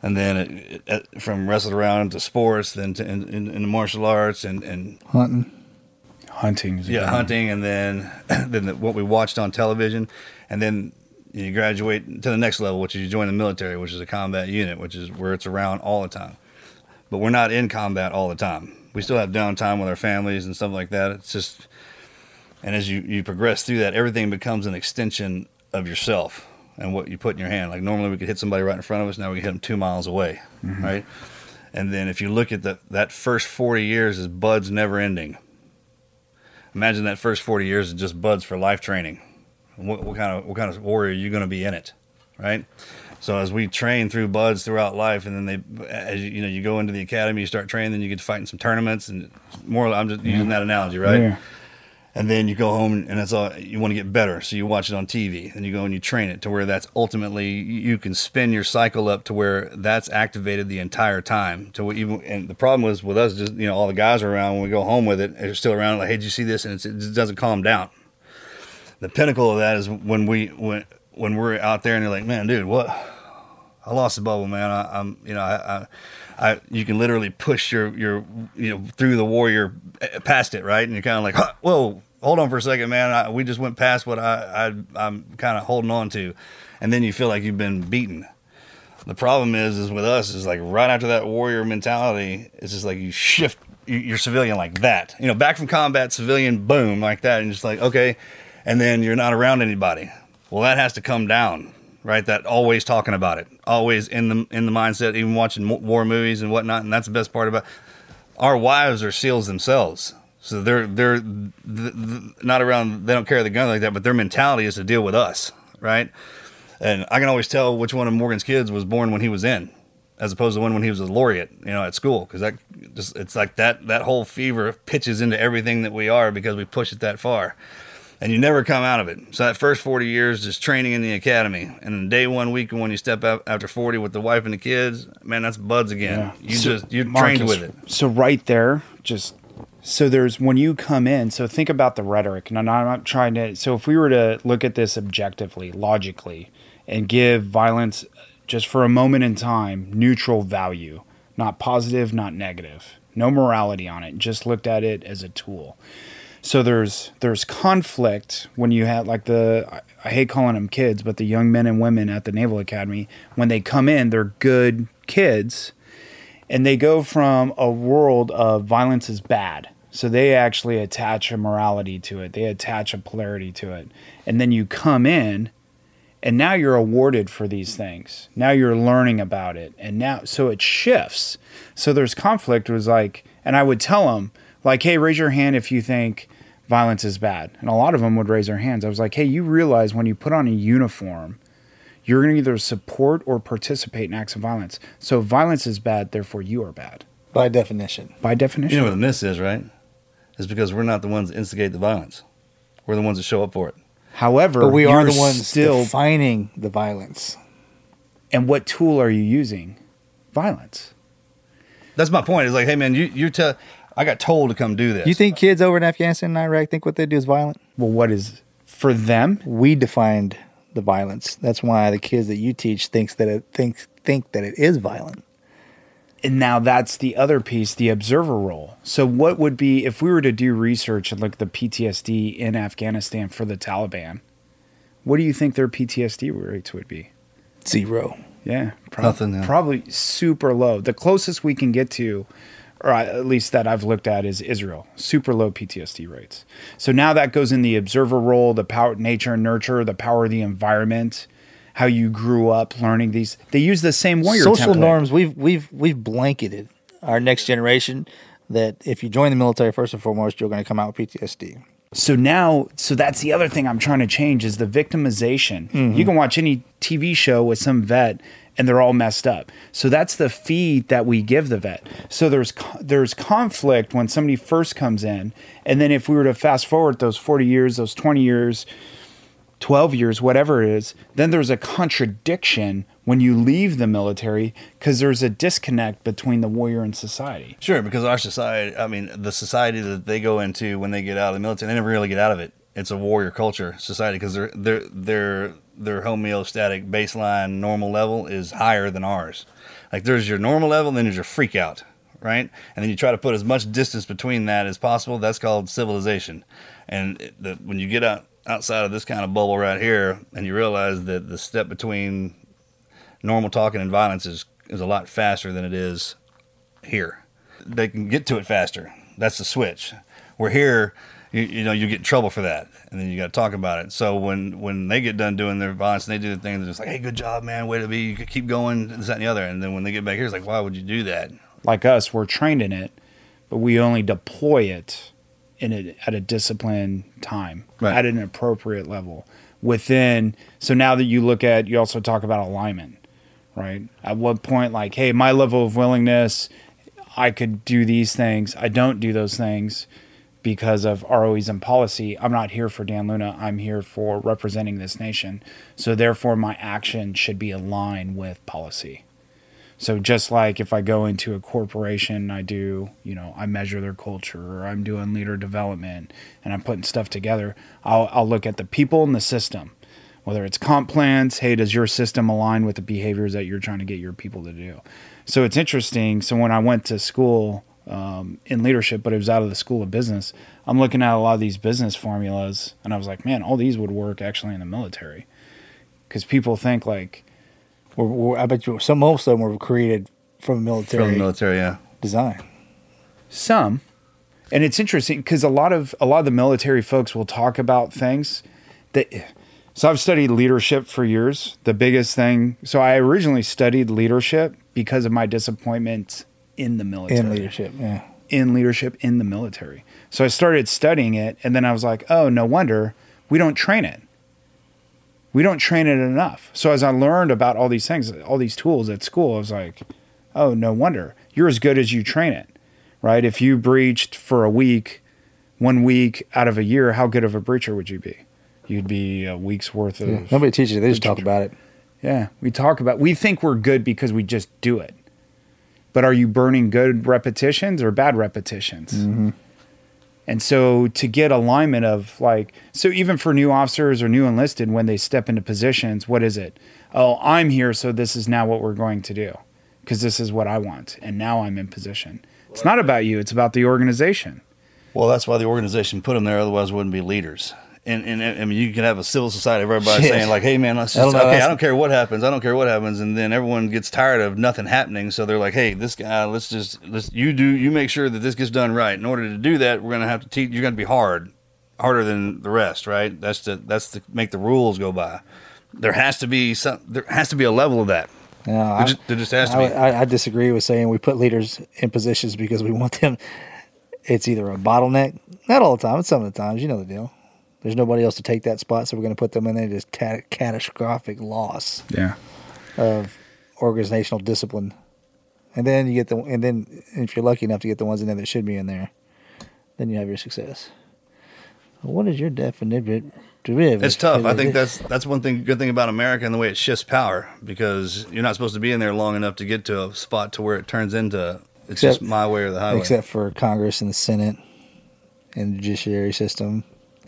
And then from wrestled around to sports, then to in martial arts and hunting. Hunting, and then what we watched on television, and then you graduate to the next level, which is you join the military, which is a combat unit, which is where it's around all the time. But we're not in combat all the time. We still have downtime with our families and stuff like that. It's just, and as you progress through that, everything becomes an extension of yourself and what you put in your hand. Like normally we could hit somebody right in front of us. Now we can hit them 2 miles away, right? And then if you look at that first 40 years is buds never ending. Imagine that first 40 years is just buds for life training. What kind of warrior are you going to be in it, right? So as we train through buds throughout life, and then you go into the academy, you start training, then you get to fight in some tournaments, and more. I'm just using that analogy, right? Yeah. And then you go home, and that's all. You want to get better, so you watch it on TV, and you go and you train it to where that's ultimately you can spin your cycle up to where that's activated the entire time. And the problem was with us, just all the guys are around when we go home with it, they're still around. Like, hey, did you see this? And it just doesn't calm down. The pinnacle of that is when we're out there, and they're like, man, dude, what? I lost the bubble, man. You can literally push your through the warrior past it, right? And you're kind of like, whoa, hold on for a second, man. We just went past what I'm kind of holding on to, and then you feel like you've been beaten. The problem is with us is like right after that warrior mentality, it's just like you shift your civilian like that, back from combat, civilian, boom, like that, and just like okay, and then you're not around anybody. Well, that has to come down. Right, that always talking about it, always in the mindset, even watching war movies and whatnot. And that's the best part about our wives are SEALs themselves, so they're not around. They don't carry the gun like that, but their mentality is to deal with us, right? And I can always tell which one of Morgan's kids was born when he was in, as opposed to when he was a laureate, at school, because it's like that whole fever pitches into everything that we are because we push it that far. And you never come out of it. So that first 40 years just training in the academy. And then day 1 week, when you step out after 40 with the wife and the kids, man, that's buds again. Yeah. You're trained with it. So right there, so there's when you come in, so think about the rhetoric. And I'm not trying to, so if we were to look at this objectively, logically, and give violence just for a moment in time, neutral value, not positive, not negative, no morality on it, just looked at it as a tool. So there's conflict when you have like I hate calling them kids, but the young men and women at the Naval Academy, when they come in, they're good kids, and they go from a world of violence is bad. So they actually attach a morality to it. They attach a polarity to it. And then you come in, and now you're awarded for these things. Now you're learning about it. And now, so it shifts. So there's conflict. It was like, and I would tell them, like, hey, raise your hand if you think violence is bad. And a lot of them would raise their hands. I was like, hey, you realize when you put on a uniform, you're going to either support or participate in acts of violence. So if violence is bad, therefore you are bad. By definition. By definition. You know what the miss is, right? It's because we're not the ones that instigate the violence. We're the ones that show up for it. However, but we are the ones still defining the violence. And what tool are you using? Violence. That's my point. It's like, hey, man, I got told to come do this. You think kids over in Afghanistan and Iraq think what they do is violent? Well, what is for them? We defined the violence. That's why the kids that you teach think that it is violent. And now that's the other piece, the observer role. So what would be, if we were to do research and look at the PTSD in Afghanistan for the Taliban, what do you think their PTSD rates would be? 0. Yeah. Nothing. Probably super low. The closest we can get to, or at least that I've looked at, is Israel. Super low PTSD rates. So now that goes in the observer role, the power, nature and nurture, the power of the environment, how you grew up learning these. They use the same warrior social template. Norms. We've blanketed our next generation that if you join the military, first and foremost, you're going to come out with PTSD. So that's the other thing I'm trying to change is the victimization. Mm-hmm. You can watch any TV show with some vet and they're all messed up. So that's the feed that we give the vet. So there's conflict when somebody first comes in. And then if we were to fast forward those 40 years, those 20 years, 12 years, whatever it is, then there's a contradiction when you leave the military because there's a disconnect between the warrior and society. Sure, because our society, the society that they go into when they get out of the military, they never really get out of it. It's a warrior culture society because their homeostatic baseline normal level is higher than ours. Like there's your normal level, and then there's your freak out, right? And then you try to put as much distance between that as possible. That's called civilization. And when you get outside of this kind of bubble right here, and you realize that the step between normal talking and violence is a lot faster than it is here. They can get to it faster. That's the switch. We're here, you get in trouble for that, and then you got to talk about it. So when they get done doing their violence and they do the thing, they're just like, hey, good job, man, way to be, you keep going, this, that, and the other. And then when they get back here, it's like, why would you do that? Like us, we're trained in it, but we only deploy it at a disciplined time, right, at an appropriate level. So now that you also talk about alignment, right? At what point, like, hey, my level of willingness, I could do these things. I don't do those things because of ROEs and policy. I'm not here for Dan Luna. I'm here for representing this nation. So therefore, my action should be aligned with policy. So just like if I go into a corporation, I measure their culture, or I'm doing leader development and I'm putting stuff together, I'll look at the people and the system. Whether it's comp plans, hey, does your system align with the behaviors that you're trying to get your people to do? So it's interesting. So when I went to school in leadership, but it was out of the School of Business, I'm looking at a lot of these business formulas, and I was like, man, all these would work actually in the military. Because people think like... I bet you most of them were created from the military. Yeah. Design. Some. And it's interesting because a lot of the military folks will talk about things that... So I've studied leadership for years. The biggest thing... So I originally studied leadership because of my disappointment in the military. In leadership, yeah. In leadership in the military. So I started studying it, and then I was like, oh, no wonder we don't train it. We don't train it enough. So as I learned about all these things, all these tools at school, I was like, oh, no wonder. You're as good as you train it, right? If you breached for 1 week out of a year, how good of a breacher would you be? You'd be a week's worth of... Yeah. Nobody teaches you. They just talk about it. Yeah, we think we're good because we just do it. But are you burning good repetitions or bad repetitions? Mm-hmm. And so to get alignment of so even for new officers or new enlisted, when they step into positions, what is it? Oh, I'm here, so this is now what we're going to do because this is what I want. And now I'm in position. It's not about you. It's about the organization. Well, that's why the organization put them there. Otherwise, it wouldn't be leaders. And I mean, you can have a civil society, everybody saying like, hey, man, let's just, I don't care what happens. I don't care what happens. And then everyone gets tired of nothing happening. So they're like, hey, this guy, you make sure that this gets done right. In order to do that, we're going to have to teach, you're going to be harder than the rest, right? That's to make the rules go by. There has to be a level of that. No, there just has to be. I disagree with saying we put leaders in positions because we want them. It's either a bottleneck, not all the time, it's some of the times, you know the deal. There's nobody else to take that spot, so we're going to put them in there. Just catastrophic loss of organizational discipline, and then you get and then if you're lucky enough to get the ones in there that should be in there, then you have your success. What is your definition? It's tough. I think that's one thing. Good thing about America and the way it shifts power, because you're not supposed to be in there long enough to get to a spot to where it turns into just my way or the highway. Except for Congress and the Senate and the judiciary system.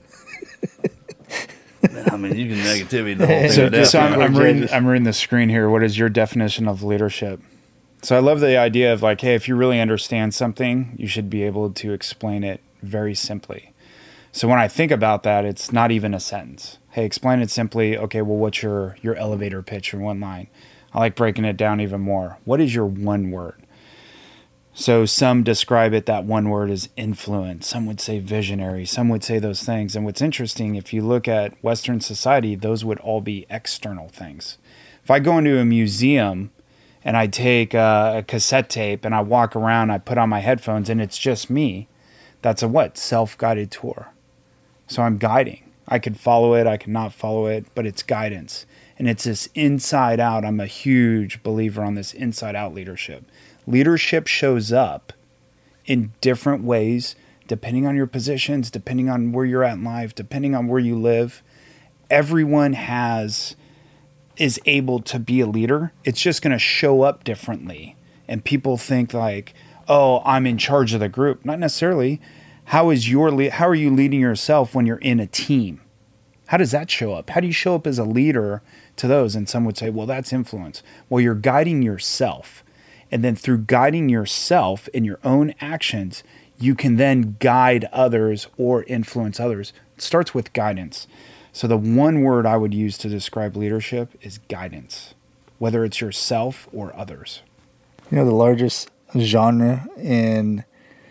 I mean, you can negativity the whole thing. So I'm reading the screen here. What is your definition of leadership? So I love the idea of like, hey, if you really understand something, you should be able to explain it very simply. So when I think about that, it's not even a sentence. Hey, explain it simply. Okay, well, what's your elevator pitch or one line? I like breaking it down even more. What is your one word? So some describe it, that one word, as influence. Some would say visionary. Some would say those things. And what's interesting, if you look at Western society, those would all be external things. If I go into a museum and I take a cassette tape and I walk around, I put on my headphones and it's just me, that's a what? Self-guided tour. So I'm guiding. I could follow it, I could not follow it, but it's guidance. And it's this inside out. I'm a huge believer on this inside out leadership. Leadership shows up in different ways, depending on your positions, depending on where you're at in life, depending on where you live. Everyone is able to be a leader. It's just going to show up differently. And people think like, oh, I'm in charge of the group. Not necessarily. How are you leading yourself when you're in a team? How does that show up? How do you show up as a leader to those? And some would say, well, that's influence. Well, you're guiding yourself. And then through guiding yourself in your own actions, you can then guide others or influence others. It starts with guidance. So the one word I would use to describe leadership is guidance, whether it's yourself or others. You know, the largest genre in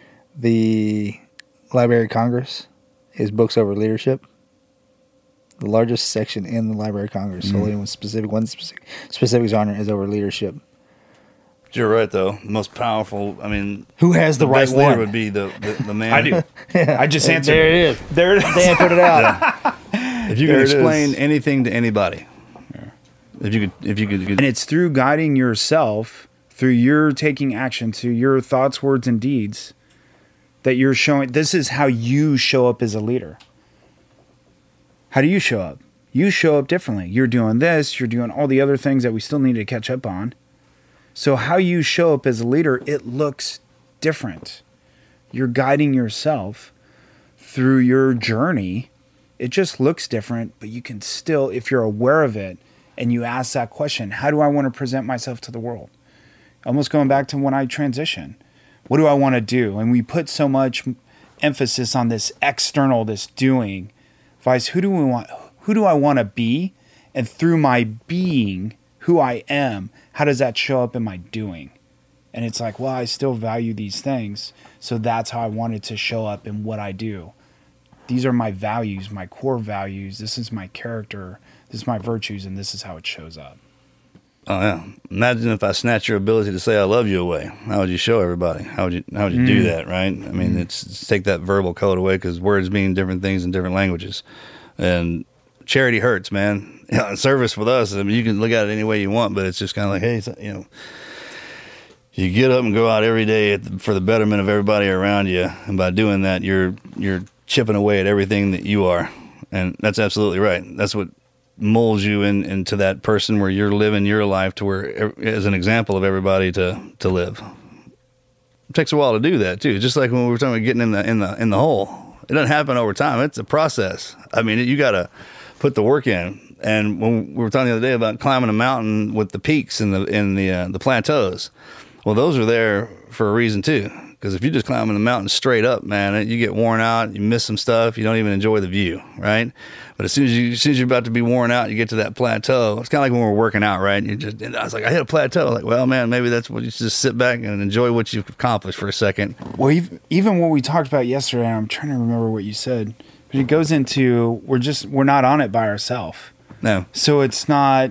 the Library of Congress is books over leadership. The largest section in the Library of Congress, solely in one specific genre, is over leadership. You're right, though. The most powerful, I mean... Who has the right best leader one? would be the man. I do. I just answered. There it is. There it is. Dan put it out. If you There could it explain is. anything to anybody. If you could... And it's through guiding yourself, through your taking action, to your thoughts, words, and deeds, that you're showing, this is how you show up as a leader. How do you show up? You show up differently. You're doing this, you're doing all the other things that we still need to catch up on. So how you show up as a leader, it looks different. You're guiding yourself through your journey. It just looks different, but you can still, if you're aware of it and you ask that question, how do I want to present myself to the world? Almost going back to when I transition. What do I want to do? And we put so much emphasis on this external, this doing. Vice, who do I want to be? And through my being, who I am, how does that show up in my doing? And it's like, well, I still value these things. So that's how I want it to show up in what I do. These are my values, my core values. This is my character. This is my virtues. And this is how it shows up. Oh, yeah. Imagine if I snatched your ability to say I love you away. How would you show everybody? How would you do that, right? I mean, it's take that verbal code away, because words mean different things in different languages. And charity hurts, man. Service with us, I mean, you can look at it any way you want, but it's just kind of like, hey, you know, you get up and go out every day for the betterment of everybody around you. And by doing that, you're chipping away at everything that you are. And that's absolutely right. That's what molds you into that person where you're living your life to where, as an example of everybody to live. It takes a while to do that too. Just like when we were talking about getting in the hole, it doesn't happen over time. It's a process. I mean, you got to put the work in. And when we were talking the other day about climbing a mountain with the peaks and the plateaus, well, those are there for a reason too. Because if you're just climbing the mountain straight up, man, you get worn out, you miss some stuff, you don't even enjoy the view, right? But as soon as you're about to be worn out, you get to that plateau. It's kind of like when we're working out, right? And I was like, I hit a plateau. Like, well, man, maybe that's what you should just sit back and enjoy what you've accomplished for a second. Well, even what we talked about yesterday, I'm trying to remember what you said, but it goes into we're not on it by ourselves. No. So it's not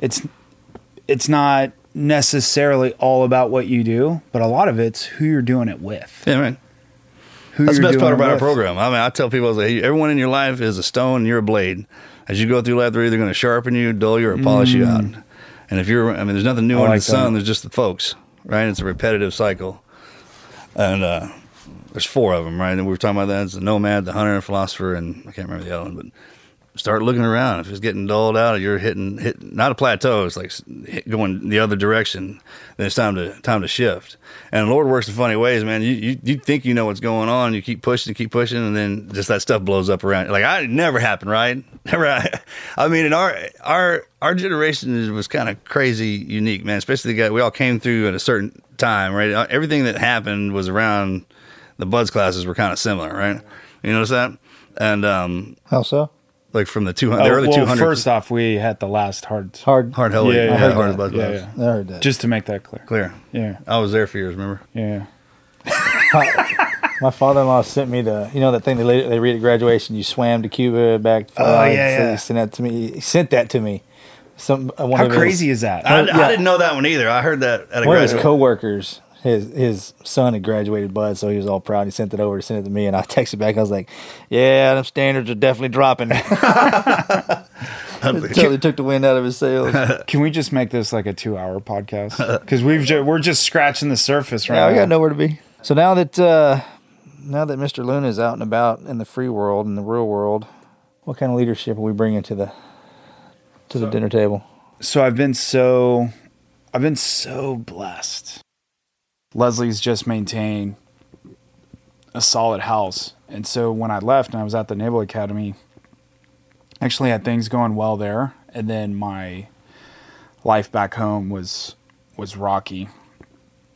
necessarily all about what you do, but a lot of it's who you're doing it with. Yeah, right. That's the best part about our program. I mean, I tell people, I was like, hey, everyone in your life is a stone and you're a blade. As you go through life, they're either going to sharpen you, dull you, or polish you out. And there's nothing new under the sun. There's just the folks, right? It's a repetitive cycle. And there's 4 of them, right? And we were talking about that. It's the nomad, the hunter, and philosopher, and I can't remember the other one, but start looking around. If it's getting dulled out, or you're hitting not a plateau, it's like going the other direction, then it's time to shift. And the Lord works in funny ways, man. You think you know what's going on, you keep pushing, and then just that stuff blows up around. Like, it never happened, right? Never. I mean, in our generation was kind of crazy unique, man. Especially the guy we all came through at a certain time, right? Everything that happened was around the buds classes were kind of similar, right? You notice that? And How so? Like from the 200, the early 200s. First off, we had the last hard Hell Yeah, I heard hard that. buzz Yeah, buzz. I heard that. Just to make that clear. Yeah. I was there for years, remember? Yeah. My father-in-law sent me that thing they read at graduation. You swam to Cuba back. Yeah. He sent that to me. He sent that to me. How crazy is that? I didn't know that one either. I heard that at a One of his graduation. coworkers, his son had graduated Bud, so he was all proud. He sent it over to send it to me, and I texted back. I was like, "Yeah, them standards are definitely dropping." Totally took the wind out of his sails. Can we just make this like a 2-hour podcast? Because we're just scratching the surface right Yeah, now. we got nowhere to be. So now that Mr. Luna is out and about in the free world, in the real world, what kind of leadership are we bringing to the dinner table? So I've been so blessed. Leslie's just maintained a solid house. And so when I left and I was at the Naval Academy, I actually had things going well there. And then my life back home was rocky.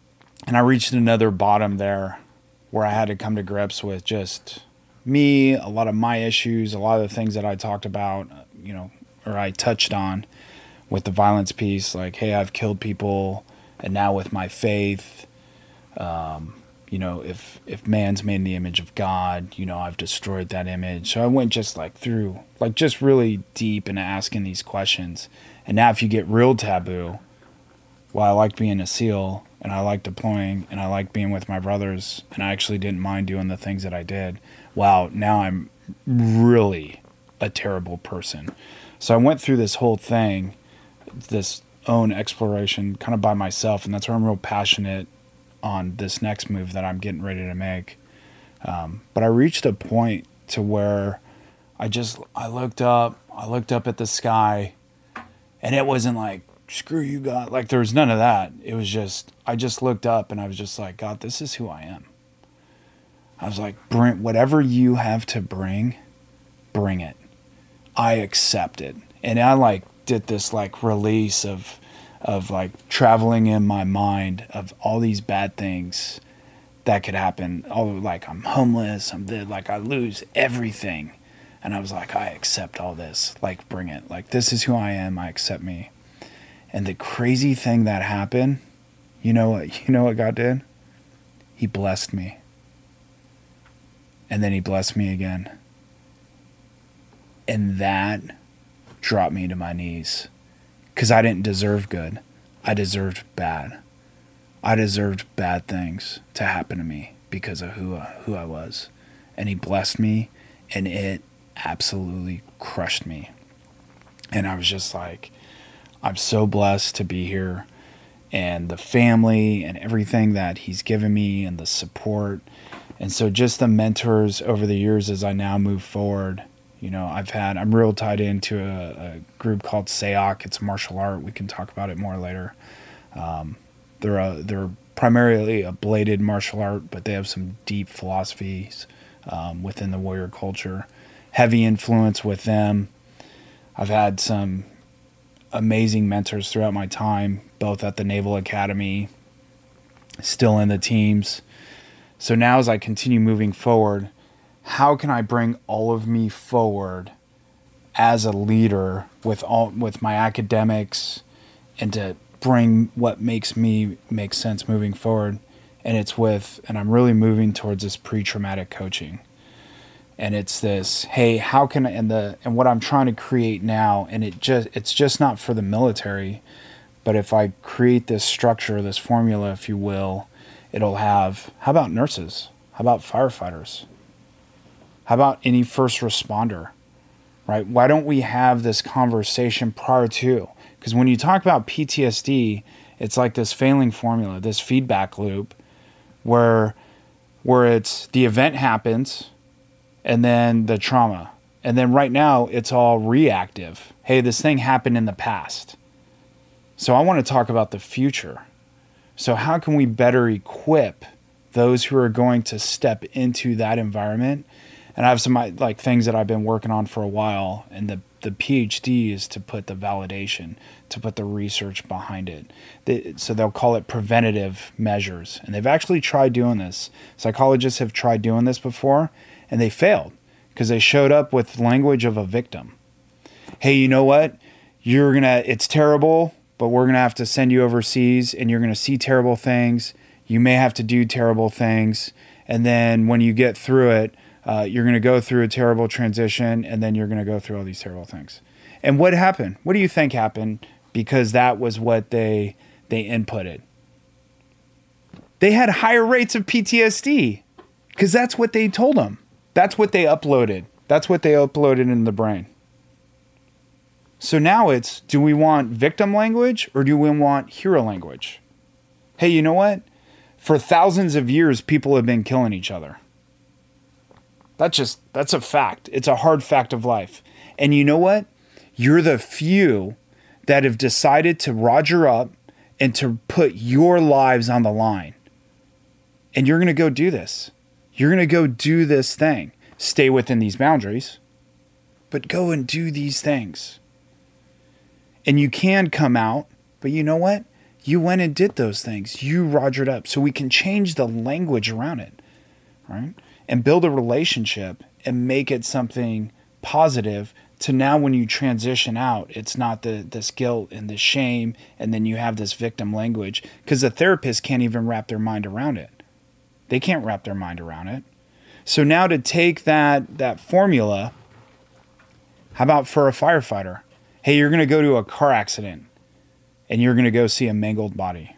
And I reached another bottom there where I had to come to grips with just me, a lot of my issues, a lot of the things that I talked about, or I touched on with the violence piece, like, hey, I've killed people, and now with my faith, if man's made in the image of God, I've destroyed that image. So I went just through just really deep into asking these questions. And now if you get real taboo, well, I liked being a SEAL, and I liked deploying, and I liked being with my brothers, and I actually didn't mind doing the things that I did. Wow, now I'm really a terrible person. So I went through this whole thing, this own exploration, kind of by myself, and that's where I'm real passionate on this next move that I'm getting ready to make. But I reached a point to where I looked up at the sky, and it wasn't like, screw you, God. Like, there was none of that. It was just, I just looked up and I was just like, God, this is who I am. I was like, bring whatever you have to bring it. I accept it. And I did this release of traveling in my mind of all these bad things that could happen. I'm homeless. I lose everything. And I was like, I accept all this. Bring it. This is who I am. I accept me. And the crazy thing that happened, you know what God did? He blessed me. And then he blessed me again. And that dropped me to my knees. Because I didn't deserve good. I deserved bad. I deserved bad things to happen to me because of who I was. And he blessed me, and it absolutely crushed me. And I was just like, I'm so blessed to be here, and the family and everything that he's given me and the support. And so just the mentors over the years as I now move forward, I'm real tied into a group called SEAC. It's martial art. We can talk about it more later. They're primarily a bladed martial art, but they have some deep philosophies within the warrior culture. Heavy influence with them. I've had some amazing mentors throughout my time, both at the Naval Academy, still in the teams. So now as I continue moving forward, how can I bring all of me forward as a leader with my academics, and to bring what makes me make sense moving forward? And I'm really moving towards this pre-traumatic coaching. And it's this, hey, how can and what I'm trying to create now, and it's just not for the military, but if I create this structure, this formula, if you will, it'll have, how about nurses? How about firefighters? How about any first responder, right? Why don't we have this conversation prior to? Because when you talk about PTSD, it's like this failing formula, this feedback loop, where it's the event happens, and then the trauma. And then right now, it's all reactive. Hey, this thing happened in the past. So I want to talk about the future. So how can we better equip those who are going to step into that environment? And I have some things that I've been working on for a while. And the PhD is to put the validation, to put the research behind it. So they'll call it preventative measures. And they've actually tried doing this. Psychologists have tried doing this before, and they failed because they showed up with language of a victim. Hey, you know what? It's terrible, but we're going to have to send you overseas, and you're going to see terrible things. You may have to do terrible things. And then when you get through it, you're going to go through a terrible transition, and then you're going to go through all these terrible things. And what happened? What do you think happened? Because that was what they inputted. They had higher rates of PTSD because that's what they told them. That's what they uploaded. That's what they uploaded in the brain. So now it's, do we want victim language or do we want hero language? Hey, you know what? For thousands of years, people have been killing each other. That's a fact. It's a hard fact of life. And you know what? You're the few that have decided to roger up and to put your lives on the line. And you're going to go do this. You're going to go do this thing. Stay within these boundaries, but go and do these things. And you can come out, but you know what? You went and did those things. You rogered up. So we can change the language around it, right? And build a relationship and make it something positive to now when you transition out, it's not this guilt and the shame, and then you have this victim language. Because the therapist can't even wrap their mind around it. They can't wrap their mind around it. So now to take that formula, how about for a firefighter? Hey, you're going to go to a car accident and you're going to go see a mangled body.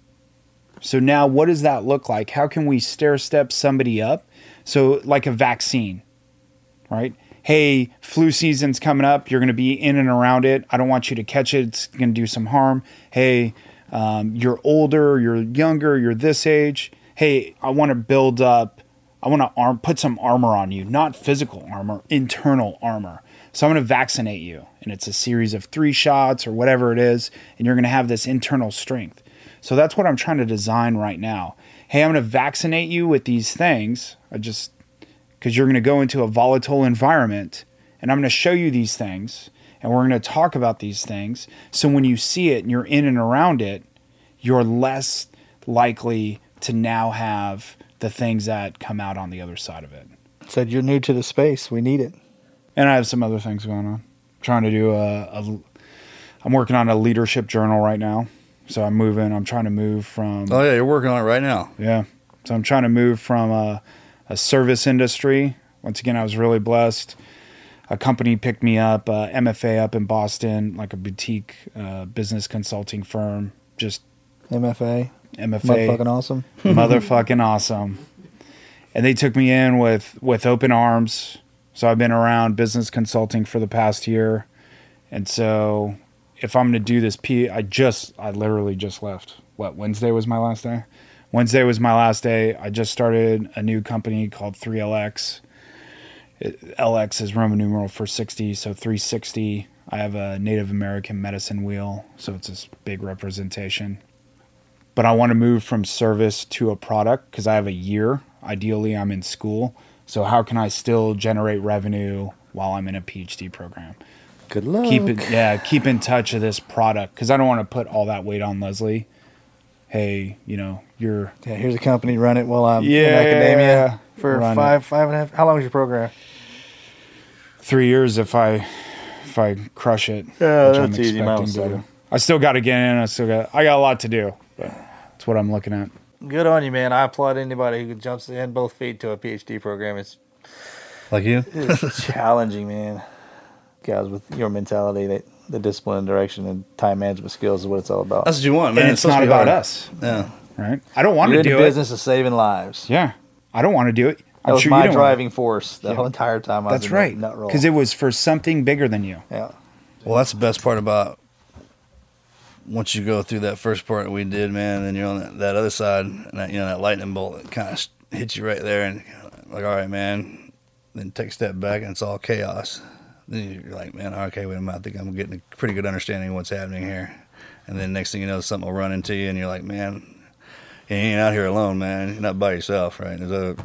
So now what does that look like? How can we stair-step somebody up? So like a vaccine, right? Hey, flu season's coming up. You're going to be in and around it. I don't want you to catch it. It's going to do some harm. Hey, you're older, you're younger, you're this age. Hey, I want to build up. I want to put some armor on you, not physical armor, internal armor. So I'm going to vaccinate you. And it's a series of 3 shots or whatever it is. And you're going to have this internal strength. So that's what I'm trying to design right now. Hey, I'm going to vaccinate you with these things. Because you're going to go into a volatile environment. And I'm going to show you these things. And we're going to talk about these things. So when you see it and you're in and around it, you're less likely to now have the things that come out on the other side of it. Said you're new to the space. We need it. And I have some other things going on. I'm trying to do I'm working on a leadership journal right now. So I'm trying to move from... Oh, yeah, you're working on it right now. Yeah. So I'm trying to move from a service industry. Once again, I was really blessed. A company picked me up, MFA up in Boston, like a boutique business consulting firm. Just MFA. Motherfucking awesome. Motherfucking awesome. And they took me in with open arms. So I've been around business consulting for the past year. And so if I'm going to do this I literally just left. Wednesday was my last day? Wednesday was my last day. I just started a new company called 3LX. LX is Roman numeral for 60, so 360. I have a Native American medicine wheel, so it's this big representation. But I want to move from service to a product because I have a year. Ideally, I'm in school. So how can I still generate revenue while I'm in a PhD program? Good luck. Keep in touch of this product because I don't want to put all that weight on Leslie. Hey, you're... Yeah, here's a company, run it while I'm in academia for five and a half. How long was your program? 3 years if I crush it. Yeah, that's easy. I still got to get in. I got a lot to do, but that's what I'm looking at. Good on you, man. I applaud anybody who jumps in both feet to a PhD program. It's like you. It's challenging, man. Guys with your mentality, the discipline and direction and time management skills is what it's all about. That's what you want, man. And it's not about us. Yeah. Right? I don't want You're to do it. You're in the business of saving lives. Yeah. I don't want to do it. That was my driving force the whole entire time I was in that nut roll. Because it was for something bigger than you. Yeah. Well, that's the best part about once you go through that first part that we did, man, and you're on that other side, and that lightning bolt that kind of hits you right there, and like, all right, man, then take a step back, and it's all chaos. Then you're like, man, okay, wait a minute, I think I'm getting a pretty good understanding of what's happening here. And then next thing you know, something will run into you, and you're like, man, you ain't out here alone, man. You're not by yourself, right?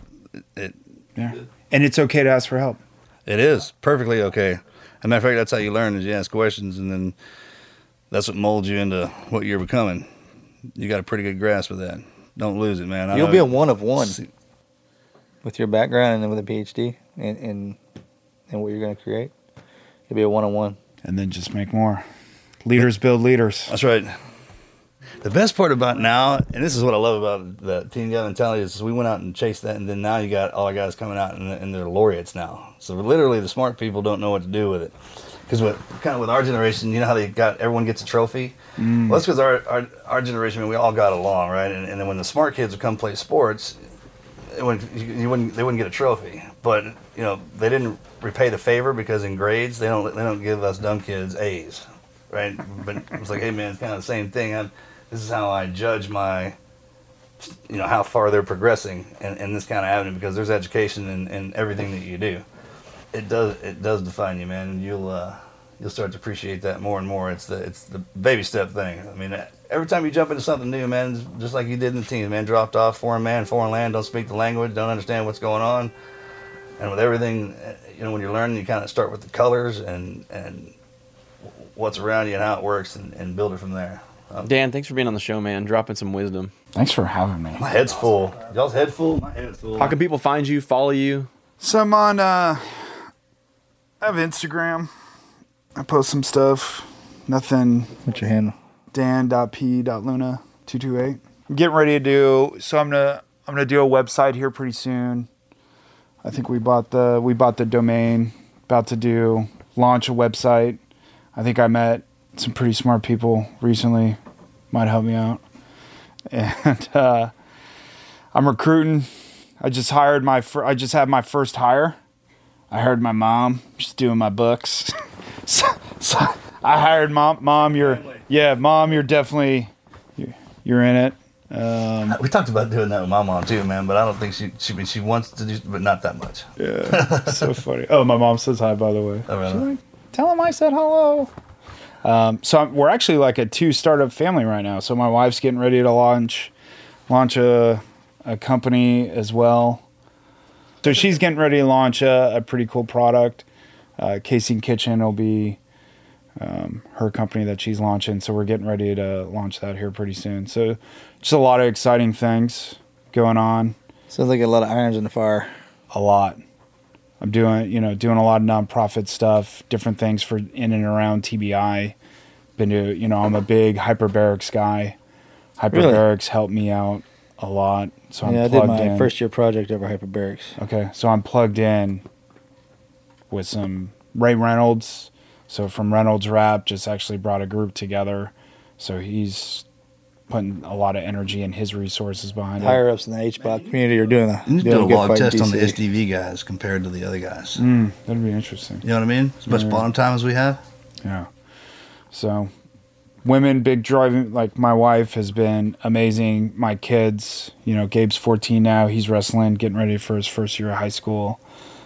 Yeah. And it's okay to ask for help. It is perfectly okay. As a matter of fact, that's how you learn is you ask questions, and then that's what molds you into what you're becoming. You got a pretty good grasp of that. Don't lose it, man. You'll be a one of one with your background and then with a PhD and what you're going to create. You'll be a one-on-one. And then just make more. Leaders build leaders. That's right. The best part about now, and this is what I love about the Team Guy mentality, is we went out and chased that, and then now you got all our guys coming out and they're laureates now. So literally the smart people don't know what to do with it. Because with our generation, you know how everyone gets a trophy? Well, that's because our generation, we all got along, right? And then when the smart kids would come play sports, they wouldn't get a trophy. But they didn't repay the favor because in grades they don't give us dumb kids A's, right? But it's like, hey man, it's kind of the same thing. This is how I judge my, how far they're progressing in this kind of avenue, because there's education in everything that you do. It does define you, man, and you'll start to appreciate that more and more. It's the baby step thing. I mean, every time you jump into something new, man, just like you did in the team, man, dropped off, foreign land, don't speak the language, don't understand what's going on, and with everything, when you're learning, you kind of start with the colors and what's around you and how it works, and build it from there. Dan, thanks for being on the show, man. Dropping some wisdom. Thanks for having me. My head's full. Y'all's head full? My head's full. How can people find you, follow you? So I'm on, I have Instagram. I post some stuff. Nothing. What's your handle? Dan.p.luna228. I'm getting ready to do, so I'm gonna do a website here pretty soon. I think we bought the domain. About to launch a website. I think I met some pretty smart people recently. Might help me out. And I'm recruiting. I just had my first hire. I hired my mom. She's doing my books. so I hired mom. Mom, you're definitely you're in it. We talked about doing that with my mom too, man. But I don't think she wants to do, but not that much. Yeah, so funny. Oh, my mom says hi, by the way. Oh, really? She's like, tell him I said hello. So we're actually like a 2 startup family right now. So my wife's getting ready to launch a company as well. So she's getting ready to launch a pretty cool product. Casing Kitchen will be her company that she's launching. So we're getting ready to launch that here pretty soon. So just a lot of exciting things going on. Sounds like a lot of irons in the fire. A lot. I'm doing a lot of nonprofit stuff, different things for in and around TBI. I'm a big hyperbarics guy. Hyperbarics helped me out a lot. So I'm plugged in. I did my first year project over hyperbarics. Okay, so I'm plugged in with some Ray Reynolds. So from Reynolds Rap, just actually brought a group together. So he's putting a lot of energy and his resources behind it. Higher ups in the HBOC community are doing a log test on the SDV guys compared to the other guys. That'd be interesting. You know what I mean? As much bottom time as we have. Yeah. So women, big driving, like my wife has been amazing. My kids, Gabe's 14 now. He's wrestling, getting ready for his first year of high school.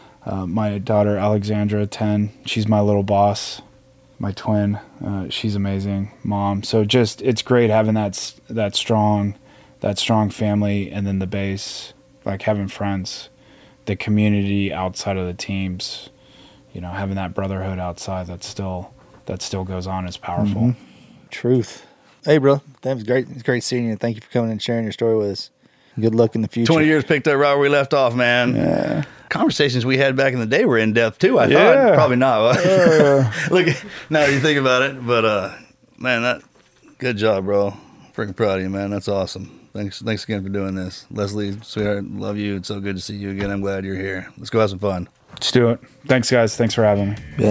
My daughter, Alexandra, 10. She's my little boss. My twin, she's amazing. Mom. So just, it's great having that strong family, and then the base, like having friends, the community outside of the teams, having that brotherhood outside that still goes on is powerful. Mm-hmm. Truth. Hey, bro, that was great. It's great seeing you. Thank you for coming and sharing your story with us. Good luck in the future. 20 years picked up right where we left off, man. Yeah. Conversations we had back in the day were in depth too. I thought probably not. Look, now you think about it, but man, good job, bro. Freaking proud of you, man. That's awesome. Thanks again for doing this, Leslie, sweetheart. Love you. It's so good to see you again. I'm glad you're here. Let's go have some fun. Let's do it. Thanks, guys. Thanks for having me. Yeah.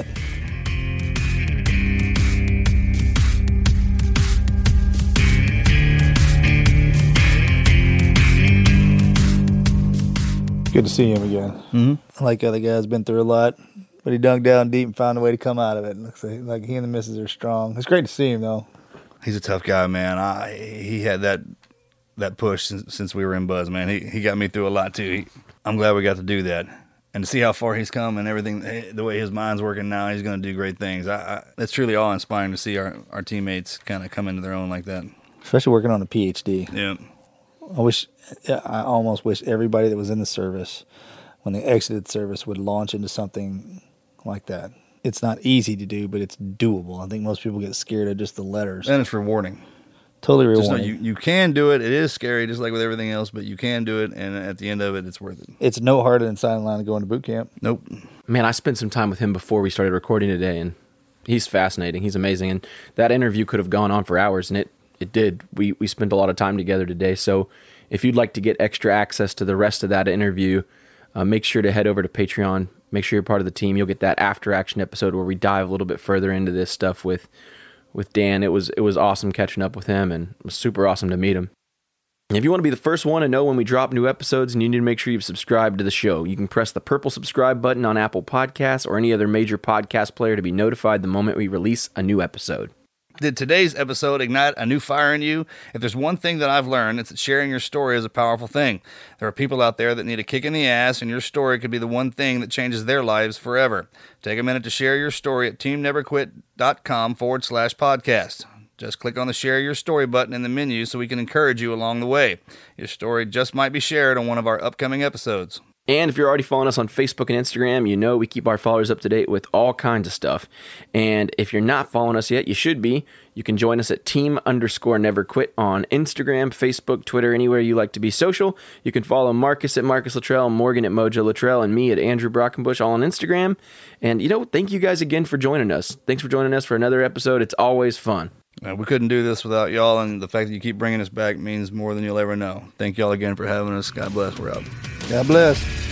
Good to see him again. Mm-hmm. Like other guys, been through a lot, but he dug down deep and found a way to come out of it. Looks like he and the missus are strong. It's great to see him, though. He's a tough guy, man. He had that push since we were in Buzz, man. He got me through a lot too. I'm glad we got to do that, and to see how far he's come and everything. The way his mind's working now, he's going to do great things. It's truly awe-inspiring to see our teammates kind of come into their own like that, especially working on a PhD. Yeah. I almost wish everybody that was in the service, when they exited service, would launch into something like that. It's not easy to do, but it's doable. I think most people get scared of just the letters. And it's rewarding. Totally rewarding. Just know you can do it. It is scary, just like with everything else, but you can do it, and at the end of it, it's worth it. It's no harder than signing line to go into boot camp. Nope. Man, I spent some time with him before we started recording today, and he's fascinating. He's amazing, and that interview could have gone on for hours, and it did. We spent a lot of time together today, so if you'd like to get extra access to the rest of that interview, make sure to head over to Patreon. Make sure you're part of the team. You'll get that after action episode where we dive a little bit further into this stuff with Dan. It was awesome catching up with him, and it was super awesome to meet him. If you want to be the first one to know when we drop new episodes, and you need to make sure you've subscribed to the show, you can press the purple subscribe button on Apple Podcasts or any other major podcast player to be notified the moment we release a new episode. Did today's episode ignite a new fire in you? If there's one thing that I've learned, it's that sharing your story is a powerful thing. There are people out there that need a kick in the ass, and your story could be the one thing that changes their lives forever. Take a minute to share your story at teamneverquit.com/podcast. Just click on the Share Your Story button in the menu so we can encourage you along the way. Your story just might be shared on one of our upcoming episodes. And if you're already following us on Facebook and Instagram, you know we keep our followers up to date with all kinds of stuff. And if you're not following us yet, you should be. You can join us at team_neverquit on Instagram, Facebook, Twitter, anywhere you like to be social. You can follow Marcus at Marcus Luttrell, Morgan at Mojo Luttrell, and me at Andrew Brockenbush, all on Instagram. And, thank you guys again for joining us. Thanks for joining us for another episode. It's always fun. We couldn't do this without y'all, and the fact that you keep bringing us back means more than you'll ever know. Thank y'all again for having us. God bless. We're out. God bless.